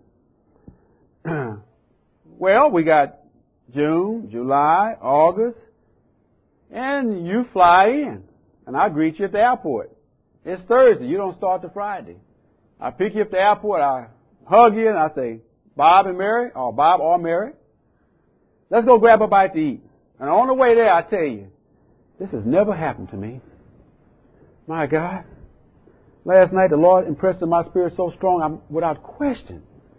Well, we got June, July, August, and you fly in, and I greet you at the airport. It's Thursday. You don't start till Friday. I pick you up at the airport. I hug you, and I say, Bob and Mary, or Bob or Mary, let's go grab a bite to eat. And on the way there, I tell you, this has never happened to me. My God. Last night, the Lord impressed in my spirit so strong, I'm without question.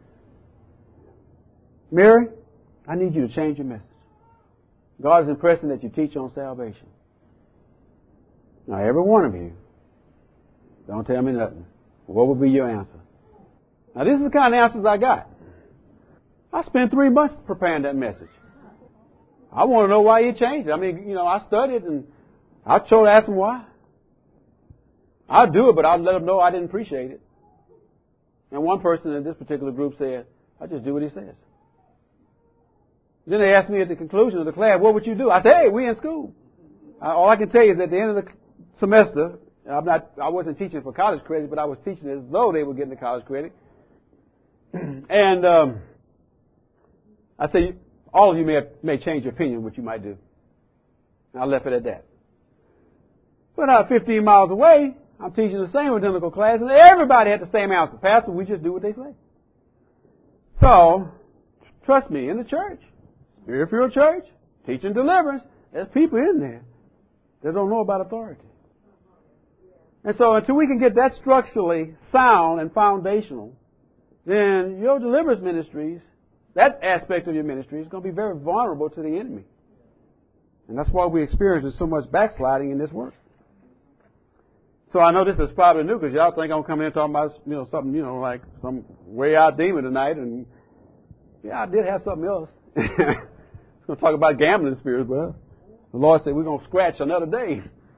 Mary, I need you to change your message. God is impressing that you teach on salvation. Now, every one of you, don't tell me nothing. What would be your answer? Now, this is the kind of answers I got. I spent three months preparing that message. I want to know why he changed it. I mean, you know, I studied and I chose to ask him why. I'll do it, but I'll let him know I didn't appreciate it. And one person in this particular group said, I just do what he says. Then they asked me at the conclusion of the class, what would you do? I said, hey, we in school. I, all I can tell you is at the end of the semester, I'm not, I wasn't teaching for college credit, but I was teaching as though they were getting the college credit. And um, I said, all of you may have, may change your opinion what you might do. And I left it at that. But uh, fifteen miles away, I'm teaching the same identical class, and everybody had the same answer. Pastor, we just do what they say. So, trust me, in the church, Spirit-filled church, teaching deliverance, there's people in there that don't know about authority. And so until we can get that structurally sound and foundational, then your deliverance ministries, that aspect of your ministry is going to be very vulnerable to the enemy. And that's why we experience so much backsliding in this work. So I know this is probably new because y'all think I'm coming in talking about, you know, something, you know, like some way out demon tonight. And yeah, I did have something else. I'm going to talk about gambling spirits, but the Lord said we're going to scratch another day.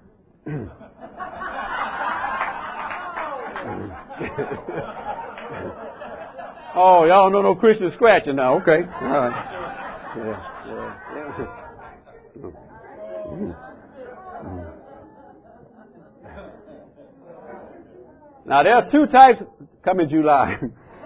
Oh, y'all know no Christian scratching now. Okay. All right. Yeah, yeah, yeah. Now, there are two types, coming July.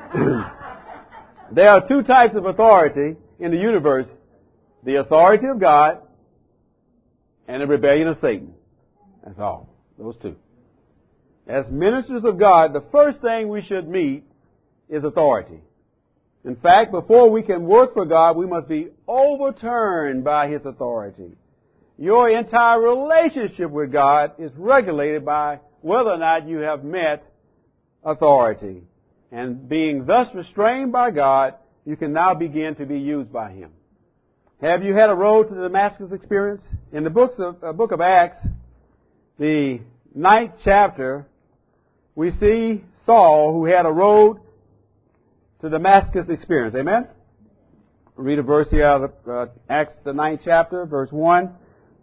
There are two types of authority in the universe. The authority of God and the rebellion of Satan. That's all. Those two. As ministers of God, the first thing we should meet is authority. In fact, before we can work for God, we must be overturned by His authority. Your entire relationship with God is regulated by whether or not you have met authority. And being thus restrained by God, you can now begin to be used by Him. Have you had a road to Damascus experience? In the books of, uh, book of Acts, the ninth chapter, we see Saul, who had a road to Damascus experience. Amen? Read a verse here out of uh, Acts, the ninth chapter, verse one.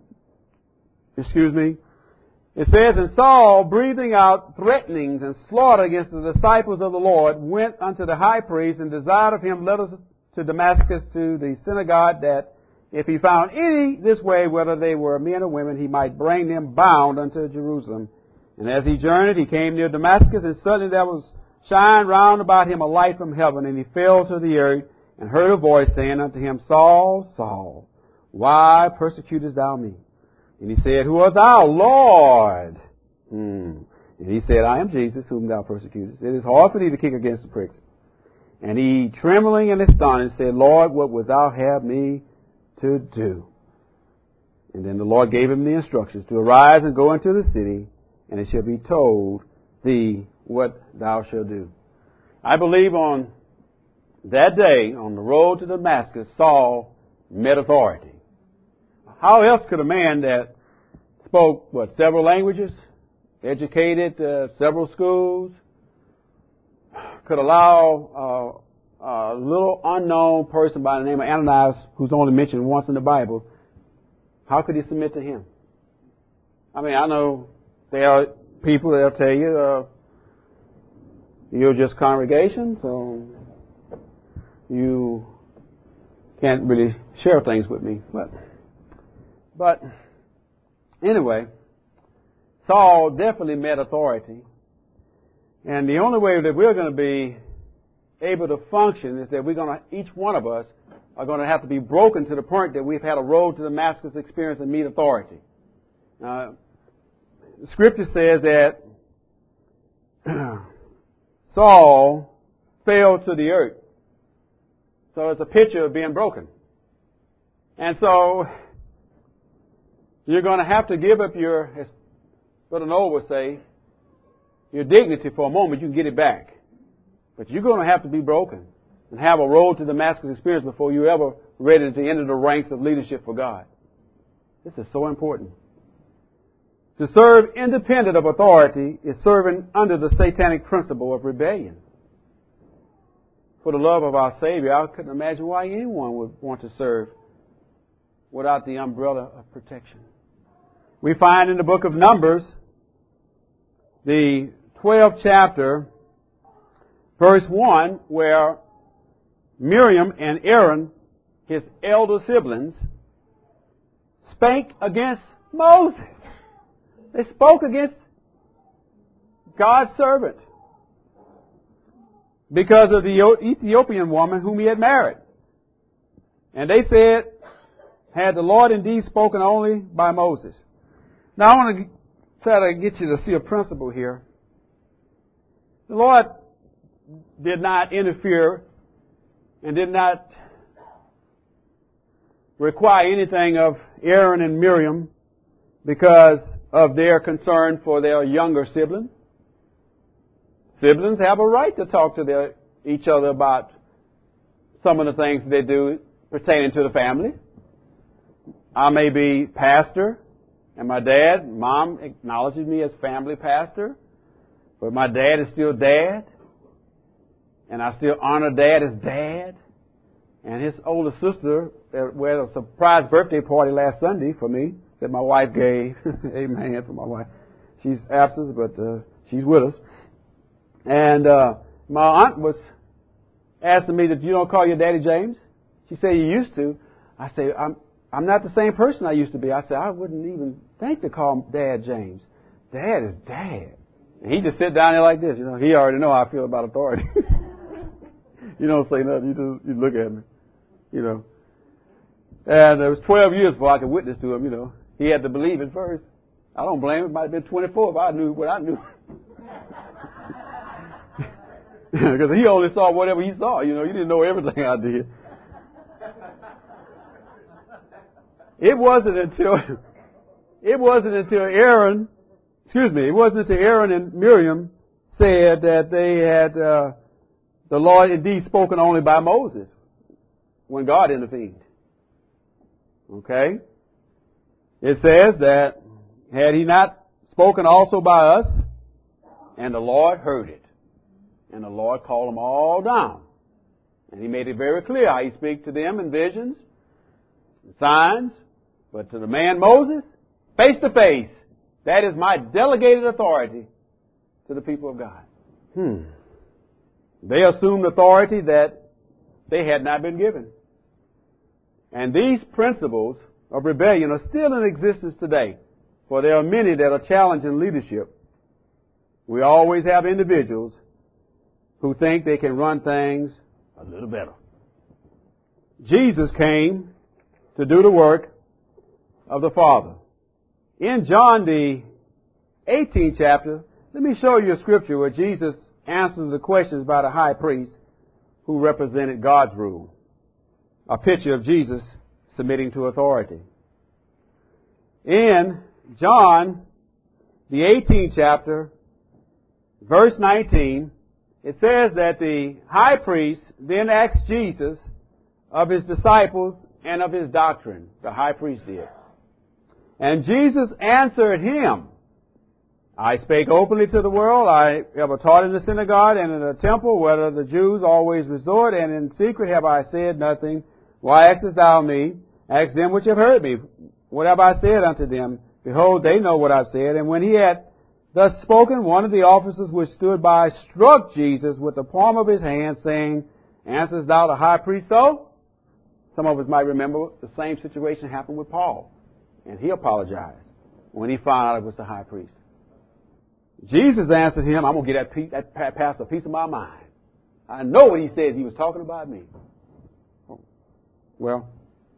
Excuse me. It says, and Saul, breathing out threatenings and slaughter against the disciples of the Lord, went unto the high priest and desired of him letters to Damascus to the synagogue, that if he found any this way, whether they were men or women, he might bring them bound unto Jerusalem. And as he journeyed, he came near Damascus, and suddenly there was shine round about him a light from heaven, and he fell to the earth, and heard a voice saying unto him, Saul, Saul, why persecutest thou me? And he said, Who art thou, Lord? Hmm. And he said, I am Jesus, whom thou persecutest. It is hard for thee to kick against the pricks. And he, trembling and astonished, said, Lord, what wilt thou have me to do? And then the Lord gave him the instructions to arise and go into the city, and it shall be told thee what thou shalt do. I believe on that day, on the road to Damascus, Saul met authority. How else could a man that spoke, what, several languages, educated uh, several schools, could allow uh, a little unknown person by the name of Ananias, who's only mentioned once in the Bible, how could he submit to him? I mean, I know there are people that'll tell you, uh, you're just congregation, so you can't really share things with me. But, but anyway, Saul definitely met authority. And the only way that we're going to be able to function is that we're going to, each one of us are going to have to be broken to the point that we've had a road to Damascus experience and meet authority. Uh, the scripture says that Saul fell to the earth. So it's a picture of being broken. And so you're going to have to give up your, as Brother Noel would say, your dignity for a moment. You can get it back. But you're going to have to be broken and have a road to Damascus experience before you're ever ready to enter the ranks of leadership for God. This is so important. To serve independent of authority is serving under the satanic principle of rebellion. For the love of our Savior, I couldn't imagine why anyone would want to serve without the umbrella of protection. We find in the book of Numbers, the twelfth chapter, verse one, where Miriam and Aaron, his elder siblings, spake against Moses. They spoke against God's servant because of the Ethiopian woman whom he had married. And they said, had the Lord indeed spoken only by Moses? Now I want to try to get you to see a principle here. The Lord did not interfere and did not require anything of Aaron and Miriam because of their concern for their younger sibling. Siblings have a right to talk to their, each other about some of the things they do pertaining to the family. I may be pastor, and my dad, mom acknowledges me as family pastor, but my dad is still dad, and I still honor dad as dad. And his older sister, we had a surprise birthday party last Sunday for me that my wife gave. Amen for my wife. She's absent, but uh, she's with us. And uh, my aunt was asking me that you don't call your daddy James. She said you used to. I say I'm I'm not the same person I used to be. I said I wouldn't even think to call Dad James. Dad is Dad. And he just sit down there like this. You know, he already know how I feel about authority. You don't say nothing. You just you look at me. You know. And it was twelve years before I could witness to him. You know, he had to believe it first. I don't blame him. It might have been twenty-four if I knew what I knew. Because he only saw whatever he saw. You know, he didn't know everything I did. It wasn't until it wasn't until Aaron, excuse me, it wasn't until Aaron and Miriam said that they had uh, the Lord indeed spoken only by Moses when God intervened. Okay? It says that had he not spoken also by us, and the Lord heard it. And the Lord called them all down. And he made it very clear how he speaks to them in visions, and signs, but to the man Moses, face to face. That is my delegated authority to the people of God. Hmm. They assumed authority that they had not been given. And these principles of rebellion are still in existence today. For there are many that are challenging leadership. We always have individuals who think they can run things a little better. Jesus came to do the work of the Father. In John the eighteenth chapter, let me show you a scripture where Jesus answers the questions by the high priest who represented God's rule. A picture of Jesus submitting to authority. In John the eighteenth chapter, verse nineteen, it says that the high priest then asked Jesus of his disciples and of his doctrine. The high priest did. And Jesus answered him, I spake openly to the world. I ever taught in the synagogue and in the temple, whether the Jews always resort, and in secret have I said nothing. Why askest thou me? Ask them which have heard me. What have I said unto them? Behold, they know what I've said. And when he had thus spoken, one of the officers which stood by struck Jesus with the palm of his hand, saying, Answerest thou the high priest so? Some of us might remember the same situation happened with Paul. And he apologized when he found out it was the high priest. Jesus answered him, I'm going to get that, piece, that pastor a piece of my mind. I know what he said. He was talking about me. Well,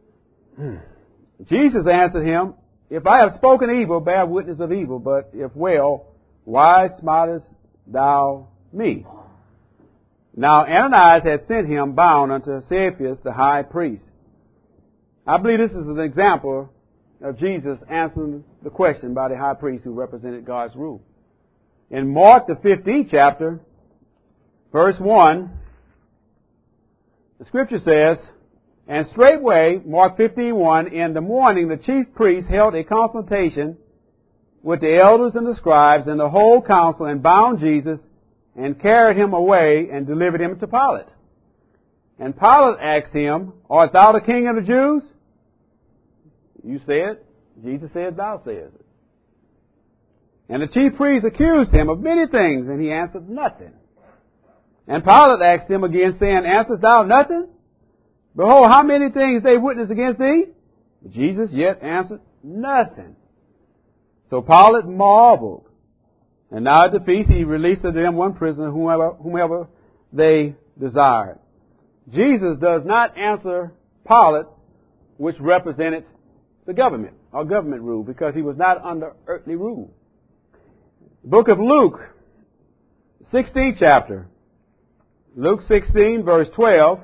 Jesus answered him, If I have spoken evil, bear witness of evil. But if well, why smitest thou me? Now Ananias had sent him bound unto Caiaphas the high priest. I believe this is an example of Jesus answering the question by the high priest who represented God's rule. In Mark the fifteenth chapter, verse one, the scripture says, And straightway, Mark fifteen one, in the morning the chief priests held a consultation with the elders and the scribes and the whole council, and bound Jesus and carried him away and delivered him to Pilate. And Pilate asked him, Art thou the king of the Jews? You said, Jesus said, thou sayest it. And the chief priests accused him of many things, and he answered nothing. And Pilate asked him again, saying, answerest thou nothing? Behold, how many things they witness against thee? But Jesus yet answered nothing. So Pilate marveled. And now at the feast he released to them one prisoner, whomever, whomever they desired. Jesus does not answer Pilate, which represented the government, or government rule, because he was not under earthly rule. The book of Luke, sixteenth chapter. Luke sixteen, verse twelve.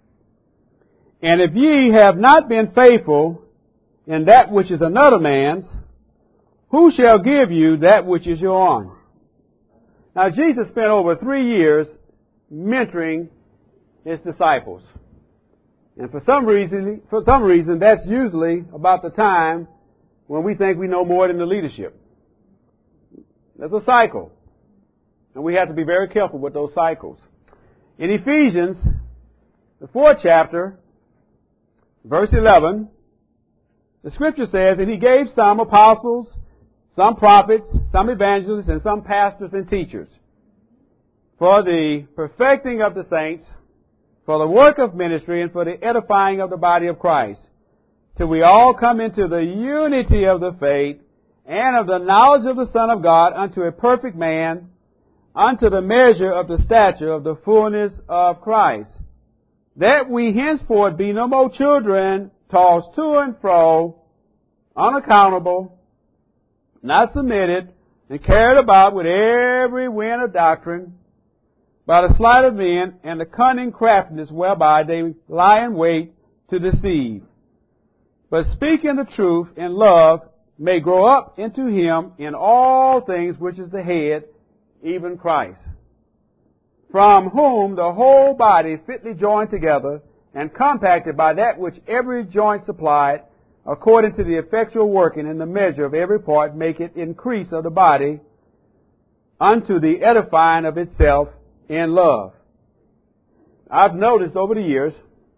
And if ye have not been faithful in that which is another man's, who shall give you that which is your own? Now Jesus spent over three years mentoring his disciples. And for some reason, for some reason, that's usually about the time when we think we know more than the leadership. There's a cycle. And we have to be very careful with those cycles. In Ephesians, the fourth chapter, verse eleven, the scripture says, and he gave some apostles, some prophets, some evangelists, and some pastors and teachers for the perfecting of the saints, for the work of ministry, and for the edifying of the body of Christ, till we all come into the unity of the faith and of the knowledge of the Son of God, unto a perfect man, unto the measure of the stature of the fullness of Christ, that we henceforth be no more children, tossed to and fro, unaccountable, not submitted, and carried about with every wind of doctrine, by the sleight of men and the cunning craftiness whereby they lie in wait to deceive. But speaking the truth in love may grow up into him in all things which is the head, even Christ, from whom the whole body fitly joined together and compacted by that which every joint supplied, according to the effectual working in the measure of every part, make it increase of the body unto the edifying of itself in love. I've noticed over the years,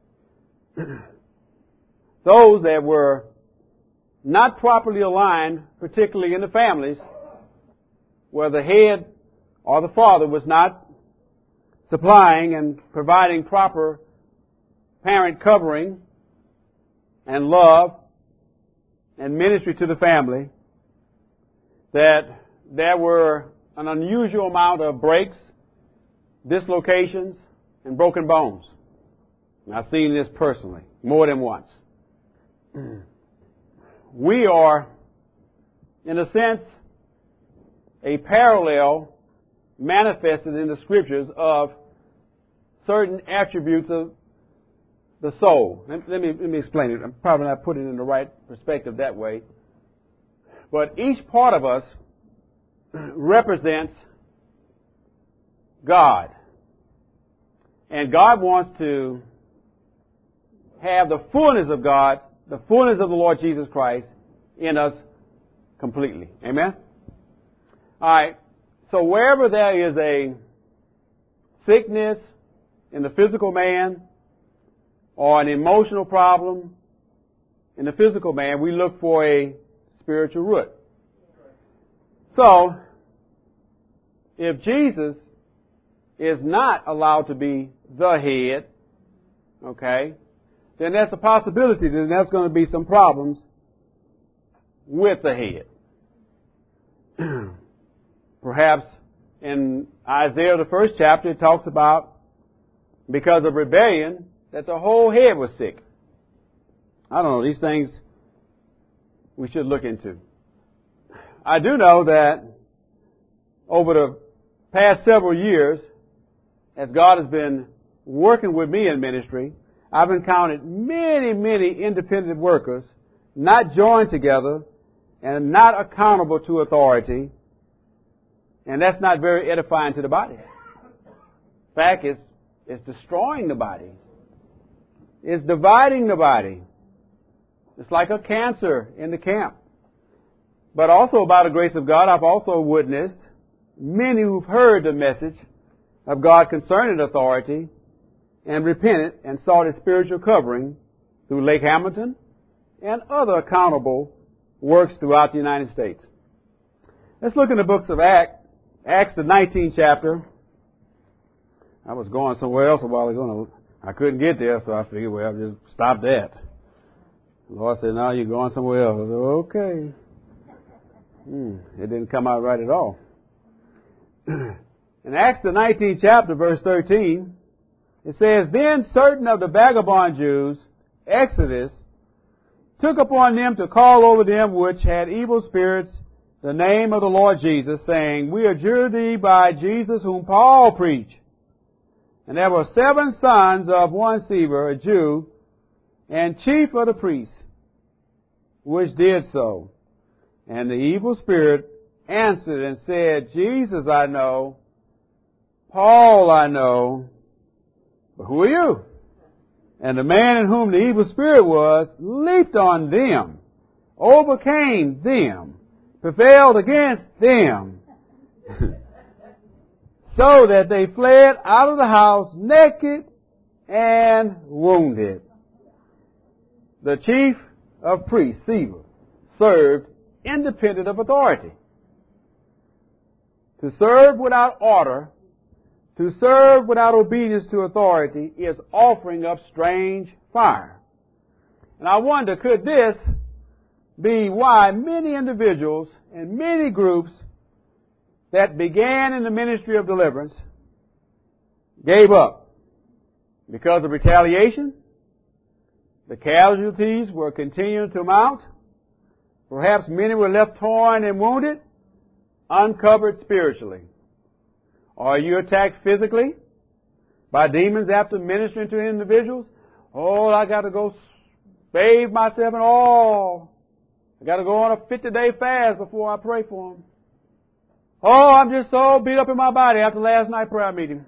those that were not properly aligned, particularly in the families, where the head or the father was not supplying and providing proper parent covering and love and ministry to the family, that there were an unusual amount of breaks, dislocations, and broken bones. And I've seen this personally, more than once. We are, in a sense, a parallel manifested in the Scriptures of certain attributes of the soul. Let, let me let me explain it. I'm probably not putting it in the right perspective that way. But each part of us represents God. And God wants to have the fullness of God, the fullness of the Lord Jesus Christ in us completely. Amen? All right. So wherever there is a sickness in the physical man or an emotional problem in the physical man, we look for a spiritual root. So, if Jesus is not allowed to be the head, okay, then there's a possibility that there's going to be some problems with the head. Perhaps in Isaiah, the first chapter, it talks about because of rebellion that the whole head was sick. I don't know, these things we should look into. I do know that over the past several years, as God has been working with me in ministry, I've encountered many, many independent workers not joined together and not accountable to authority, and that's not very edifying to the body. In fact, it's, it's destroying the body. It's dividing the body. It's like a cancer in the camp. But also, by the grace of God, I've also witnessed many who've heard the message of God concerning authority and repented and sought a spiritual covering through Lake Hamilton and other accountable works throughout the United States. Let's look in the books of Acts, Acts the nineteenth chapter. I was going somewhere else a while ago, and I couldn't get there, so I figured, well, I'll just stop that. The Lord said, no, you're going somewhere else. I said, okay. Hmm, it didn't come out right at all. In Acts the nineteenth chapter, verse thirteen, it says, Then certain of the vagabond Jews, Exodus, took upon them to call over them which had evil spirits the name of the Lord Jesus, saying, We adjure thee by Jesus whom Paul preached. And there were seven sons of one Sceva, a Jew, and chief of the priests, which did so. And the evil spirit answered and said, Jesus I know, Paul I know, but who are you? And the man in whom the evil spirit was leaped on them, overcame them, prevailed against them, so that they fled out of the house naked and wounded. The chief of priests, Sceva, served independent of authority. To serve without order, to serve without obedience to authority, is offering up strange fire. And I wonder, could this be why many individuals and many groups that began in the ministry of deliverance gave up? Because of retaliation, the casualties were continuing to mount. Perhaps many were left torn and wounded, uncovered spiritually. Are you attacked physically by demons after ministering to individuals? Oh, I got to go bathe myself in oil. I got to go on a fifty-day fast before I pray for them. Oh, I'm just so beat up in my body after last night's prayer meeting.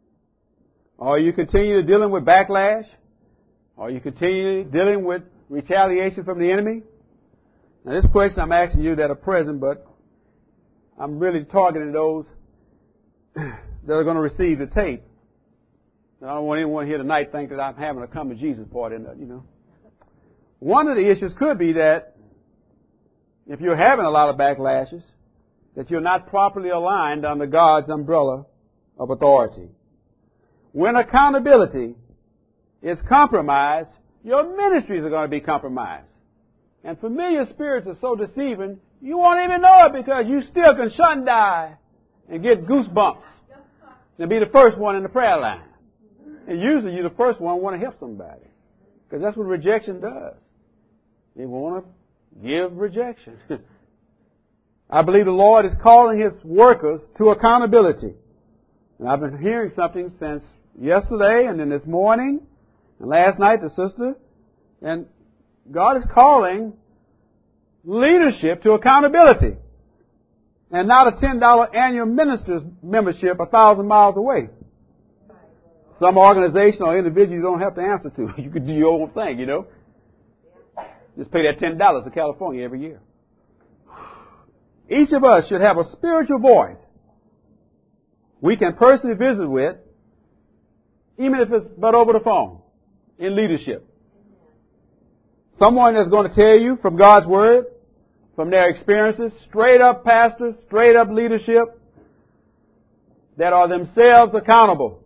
Are you continuing dealing with backlash? Are you continuing dealing with retaliation from the enemy? Now, this question I'm asking you that are present, but I'm really targeting those that are going to receive the tape. I don't want anyone here tonight to think that I'm having a come to Jesus party, you know. One of the issues could be that if you're having a lot of backlashes, that you're not properly aligned under God's umbrella of authority. When accountability is compromised, your ministries are going to be compromised. And familiar spirits are so deceiving, you won't even know it because you still can shut and die and get goosebumps and be the first one in the prayer line. And usually you're the first one who want to help somebody. Because that's what rejection does. They want to give rejection. I believe the Lord is calling His workers to accountability. And I've been hearing something since yesterday and then this morning and last night, the sister. And God is calling leadership to accountability. And not a ten dollars annual minister's membership a thousand miles away. Some organization or individual you don't have to answer to. You could do your own thing, you know. Just pay that ten dollars to California every year. Each of us should have a spiritual voice we can personally visit with, even if it's but over the phone, in leadership. Someone that's going to tell you from God's Word, from their experiences, straight up pastors, straight up leadership, that are themselves accountable.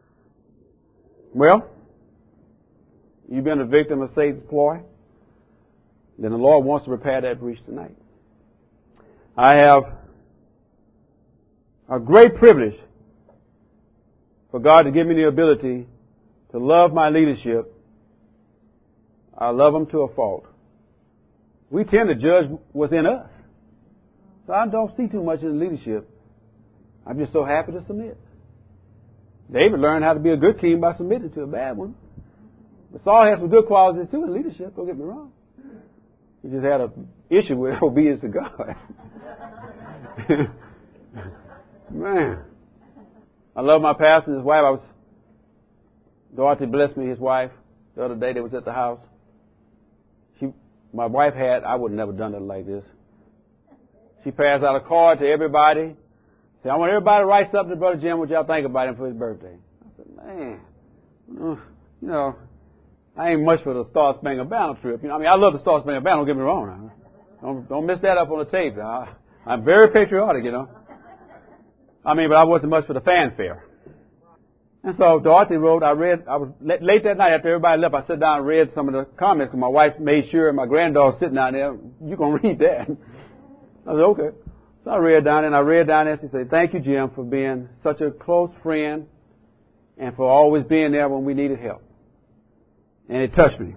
Well, you've been a victim of Satan's ploy, then the Lord wants to repair that breach tonight. I have a great privilege for God to give me the ability to love my leadership. I love them to a fault. We tend to judge what's in us. So I don't see too much in leadership. I'm just so happy to submit. David learned how to be a good king by submitting to a bad one. But Saul has some good qualities too in leadership, don't get me wrong. He just had an issue with obedience to God. Man. I love my pastor and his wife. I was, Dorothy blessed me, his wife, the other day they was at the house. She, my wife had, I would have never done it like this. She passed out a card to everybody. Said, I want everybody to write something to Brother Jim what y'all think about him for his birthday. I said, man, you know, I ain't much for the Star Spangled Banner trip. You know, I mean, I love the Star Spangled Banner. Don't get me wrong. Don't, don't miss that up on the tape. I, I'm very patriotic, you know. I mean, but I wasn't much for the fanfare. And so Dorothy wrote, I read, I was late that night after everybody left, I sat down and read some of the comments, because my wife made sure my granddaughter sitting down there, you going to read that. I said, okay. So I read down and I read down there, she said, thank you, Jim, for being such a close friend and for always being there when we needed help. And it touched me.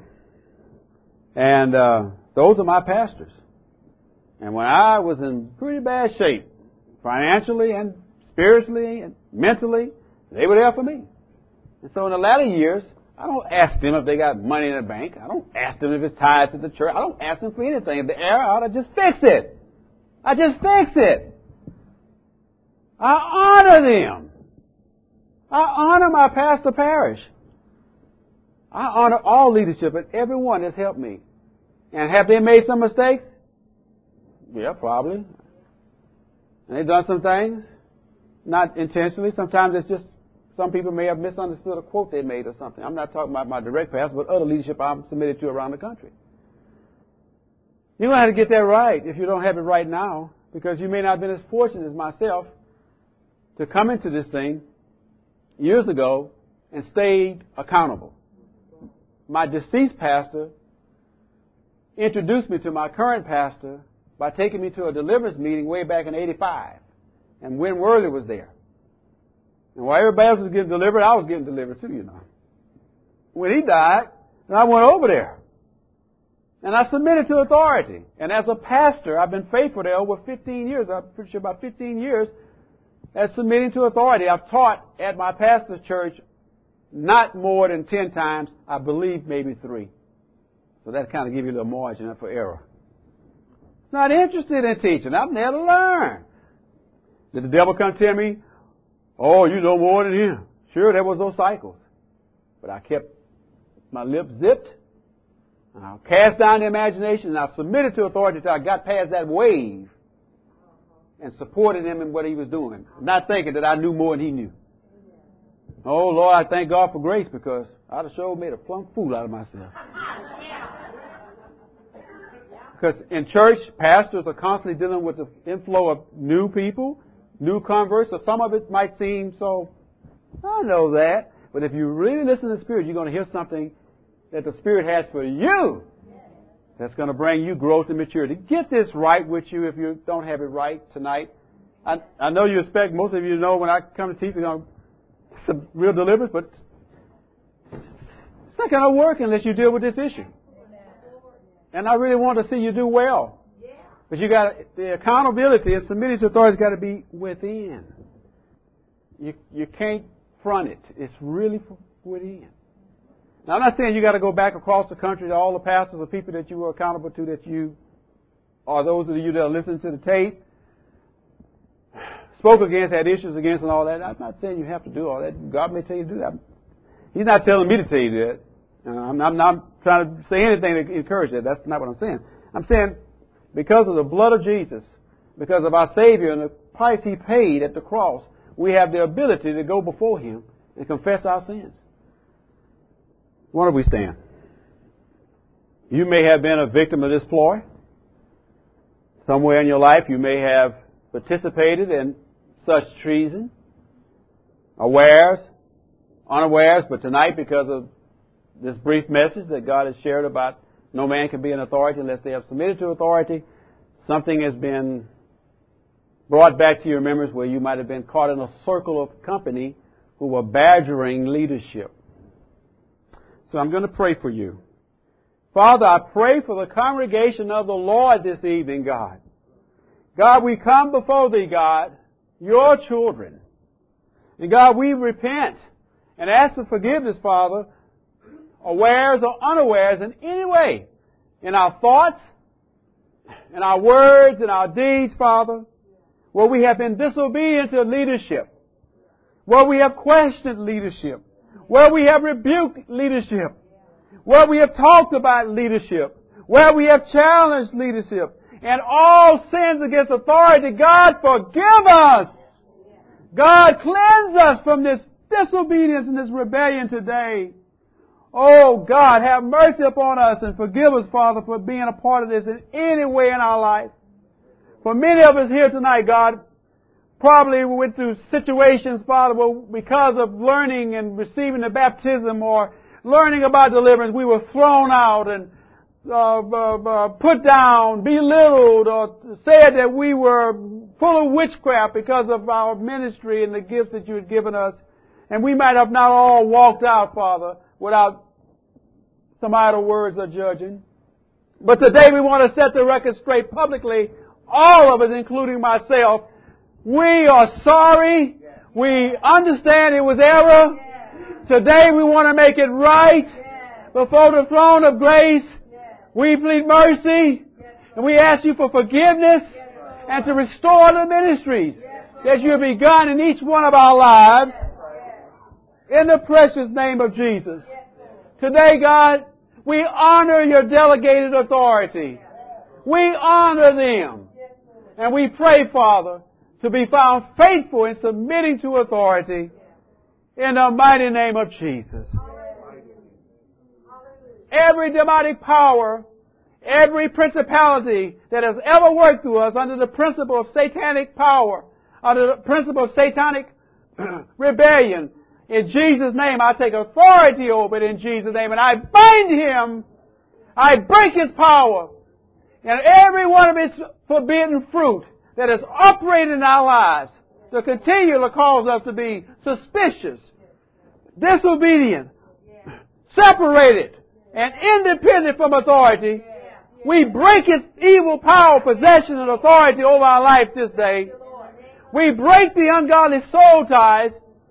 And uh, those are my pastors. And when I was in pretty bad shape, financially and spiritually and mentally, they were there for me. And so in the latter years, I don't ask them if they got money in the bank. I don't ask them if it's tied to the church. I don't ask them for anything. If the error out, I just fix it. I just fix it. I honor them. I honor my pastor parish. I honor all leadership and everyone that's helped me. And have they made some mistakes? Yeah, probably. And they've done some things, not intentionally. Sometimes it's just some people may have misunderstood a quote they made or something. I'm not talking about my direct pastor, but other leadership I'm submitted to around the country. You don't have to get that right if you don't have it right now, because you may not have been as fortunate as myself to come into this thing years ago and stayed accountable. My deceased pastor introduced me to my current pastor by taking me to a deliverance meeting way back in eighty-five. And Win Worley was there. And while everybody else was getting delivered, I was getting delivered too, you know. When he died, and I went over there. And I submitted to authority. And as a pastor, I've been faithful there over fifteen years. I'm pretty sure about fifteen years as submitting to authority. I've taught at my pastor's church not more than ten times. I believe maybe three. So that kind of gives you a little margin for error. Not interested in teaching. I'm there to learn. Did the devil come tell me, oh, you know more than him? Sure, there was those cycles. But I kept my lips zipped. And I cast down the imagination, and I submitted to authority until I got past that wave and supported him in what he was doing, not thinking that I knew more than he knew. Oh, Lord, I thank God for grace, because I'd have sure made a plumb fool out of myself. Because in church, pastors are constantly dealing with the inflow of new people, new converts, so some of it might seem so, I know that. But if you really listen to the Spirit, you're going to hear something that the Spirit has for you that's going to bring you growth and maturity. Get this right with you if you don't have it right tonight. I, I know you expect most of you to know when I come to teach, you know, some real deliverance, but it's not going to work unless you deal with this issue. And I really want to see you do well. But you got the accountability and submitting to authority has got to be within. You you can't front it. It's really within. Now, I'm not saying you got to go back across the country to all the pastors or people that you were accountable to, that you, or those of you that are listening to the tape, spoke against, had issues against, and all that. I'm not saying you have to do all that. God may tell you to do that. He's not telling me to tell you that. Uh, I'm, I'm not trying to say anything to encourage that. That's not what I'm saying. I'm saying because of the blood of Jesus, because of our Savior and the price He paid at the cross, we have the ability to go before Him and confess our sins. Why don't we stand? You may have been a victim of this ploy. Somewhere in your life you may have participated in such treason, awares, unawares, but tonight, because of this brief message that God has shared about no man can be an authority unless they have submitted to authority, something has been brought back to your remembrance where you might have been caught in a circle of company who were badgering leadership. So I'm going to pray for you. Father, I pray for the congregation of the Lord this evening, God. God, we come before Thee, God, your children. And God, we repent and ask for forgiveness, Father, awares or unawares in any way, in our thoughts, in our words, in our deeds, Father, where we have been disobedient to leadership, where we have questioned leadership, where we have rebuked leadership, where we have talked about leadership, where we have challenged leadership, and all sins against authority. God, forgive us. God, cleanse us from this disobedience and this rebellion today. Oh, God, have mercy upon us and forgive us, Father, for being a part of this in any way in our life. For many of us here tonight, God, probably we went through situations, Father, where because of learning and receiving the baptism or learning about deliverance, we were thrown out and uh, uh, uh, put down, belittled, or said that we were full of witchcraft because of our ministry and the gifts that you had given us. And we might have not all walked out, Father, without some idle words of judging. But today we want to set the record straight publicly, all of us, including myself. We are sorry. We understand it was error. Today we want to make it right before the throne of grace. We plead mercy and we ask you for forgiveness and to restore the ministries that you have begun in each one of our lives in the precious name of Jesus. Today, God, we honor your delegated authority. We honor them. And we pray, Father, to be found faithful in submitting to authority in the mighty name of Jesus. Every demonic power, every principality that has ever worked through us under the principle of satanic power, under the principle of satanic rebellion, in Jesus' name, I take authority over it in Jesus' name, and I bind him. I break his power. And every one of its forbidden fruit that is operating in our lives to continue to cause us to be suspicious, disobedient, separated, and independent from authority, we break its evil power, possession, and authority over our life this day. We break the ungodly soul ties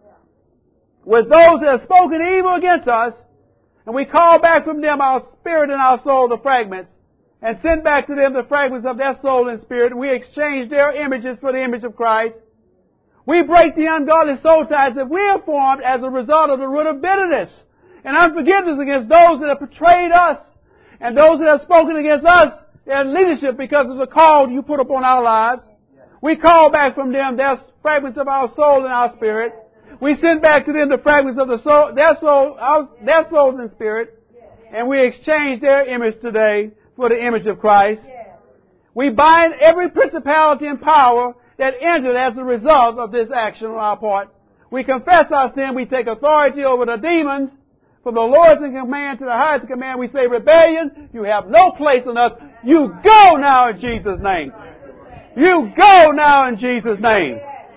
with those that have spoken evil against us, and we call back from them our spirit and our soul, the fragments, and send back to them the fragments of their soul and spirit, and we exchange their images for the image of Christ. We break the ungodly soul ties that we have formed as a result of the root of bitterness and unforgiveness against those that have betrayed us and those that have spoken against us in leadership because of the call you put upon our lives. We call back from them their fragments of our soul and our spirit. We send back to them the fragments of the soul, their soul, our, their souls and spirit, and we exchange their image today for the image of Christ. We bind every principality and power that entered as a result of this action on our part. We confess our sin. We take authority over the demons. From the lowest in command to the highest in command, we say, rebellion, you have no place in us. You go now in Jesus' name. You go now in Jesus' name.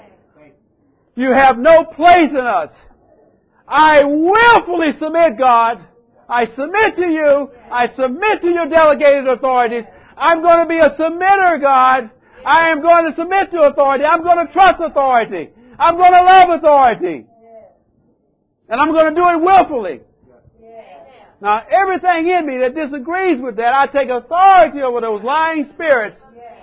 You have no place in us. I willfully submit, God. I submit to you. I submit to your delegated authorities. I'm going to be a submitter, God. I am going to submit to authority. I'm going to trust authority. I'm going to love authority. And I'm going to do it willfully. Now, everything in me that disagrees with that, I take authority over those lying spirits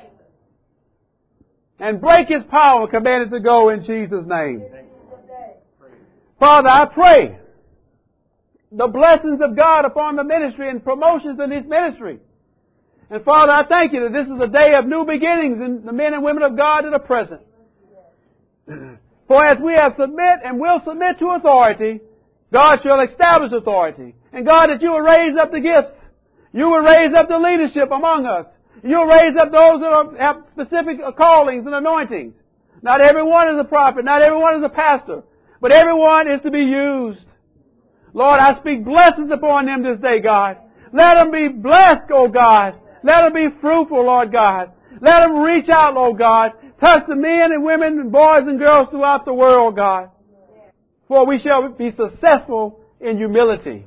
and break his power and command it to go in Jesus' name. Father, I pray the blessings of God upon the ministry and promotions in this ministry. And Father, I thank you that this is a day of new beginnings in the men and women of God that are present. For as we have submit and will submit to authority, God shall establish authority. And God, that you will raise up the gifts. You will raise up the leadership among us. You'll raise up those that are, have specific callings and anointings. Not everyone is a prophet. Not everyone is a pastor. But everyone is to be used. Lord, I speak blessings upon them this day, God. Let them be blessed, oh God. Let them be fruitful, Lord God. Let them reach out, Lord God. Touch the men and women and boys and girls throughout the world, God. For we shall be successful in humility.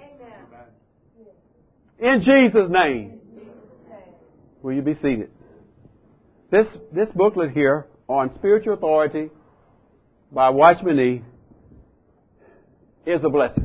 In Jesus' name. Will you be seated? This this booklet here on spiritual authority by Watchman Nee is a blessing.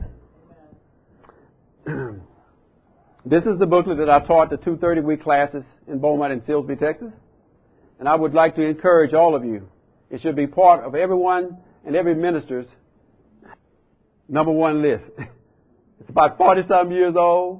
This is the booklet that I taught the two thirty-week classes in Beaumont and Silsbee, Texas. And I would like to encourage all of you. It should be part of everyone and every minister's number one list. It's about forty-something years old.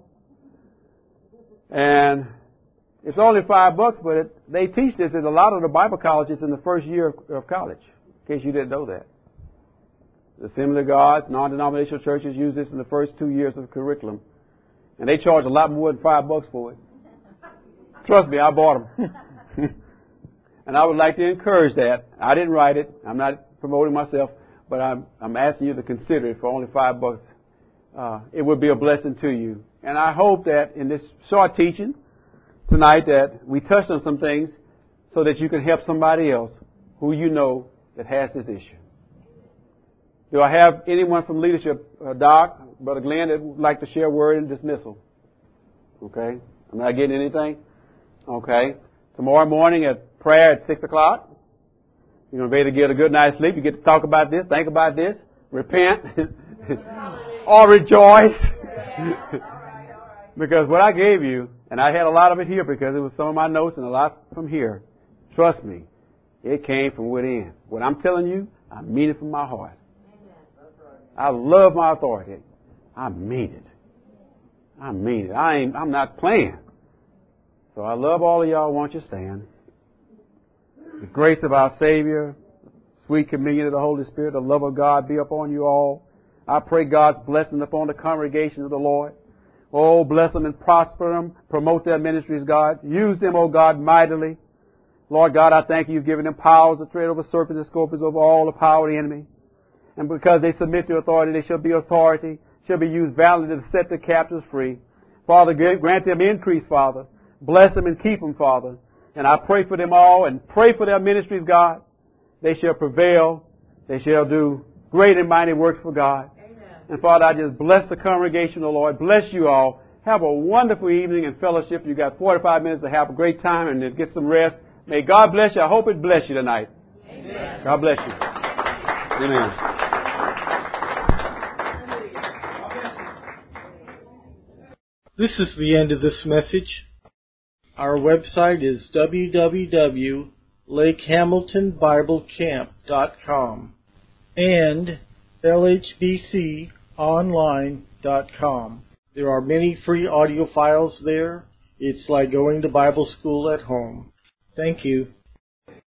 And it's only five bucks, but it, they teach this in a lot of the Bible colleges in the first year of, of college, in case you didn't know that. The Assembly of God, non-denominational churches use this in the first two years of the curriculum. And they charge a lot more than five bucks for it. Trust me, I bought them. And I would like to encourage that. I didn't write it. I'm not promoting myself, but I'm, I'm asking you to consider it for only five bucks. Uh, it would be a blessing to you. And I hope that in this short teaching tonight that we touched on some things so that you can help somebody else who you know that has this issue. Do I have anyone from leadership, uh, Doc, Brother Glenn, that would like to share a word in dismissal? Okay. I'm not getting anything? Okay. Tomorrow morning at prayer at six o'clock, you're going to be able to get a good night's sleep. You get to talk about this, think about this, repent, or rejoice. Because what I gave you, and I had a lot of it here because it was some of my notes and a lot from here, trust me, it came from within. What I'm telling you, I mean it from my heart. I love my authority. I mean it. I mean it. I ain't, I'm not playing. So I love all of y'all. Won't you stand? The grace of our Savior, sweet communion of the Holy Spirit, the love of God be upon you all. I pray God's blessing upon the congregation of the Lord. Oh, bless them and prosper them. Promote their ministries, God. Use them, oh God, mightily. Lord God, I thank you. You've given them powers to tread over serpents and scorpions, over all the power of the enemy. And because they submit to authority, they shall be authority, shall be used valiantly to set the captives free. Father, grant them increase, Father. Bless them and keep them, Father. And I pray for them all and pray for their ministries, God. They shall prevail. They shall do great and mighty works for God. Amen. And Father, I just bless the congregation, O Lord. Bless you all. Have a wonderful evening and fellowship. You got forty-five minutes to have a great time and to get some rest. May God bless you. I hope it bless you tonight. Amen. God bless you. Amen. This is the end of this message. Our website is w w w dot lake hamilton bible camp dot com and l h b c online dot com. There are many free audio files there. It's like going to Bible school at home. Thank you.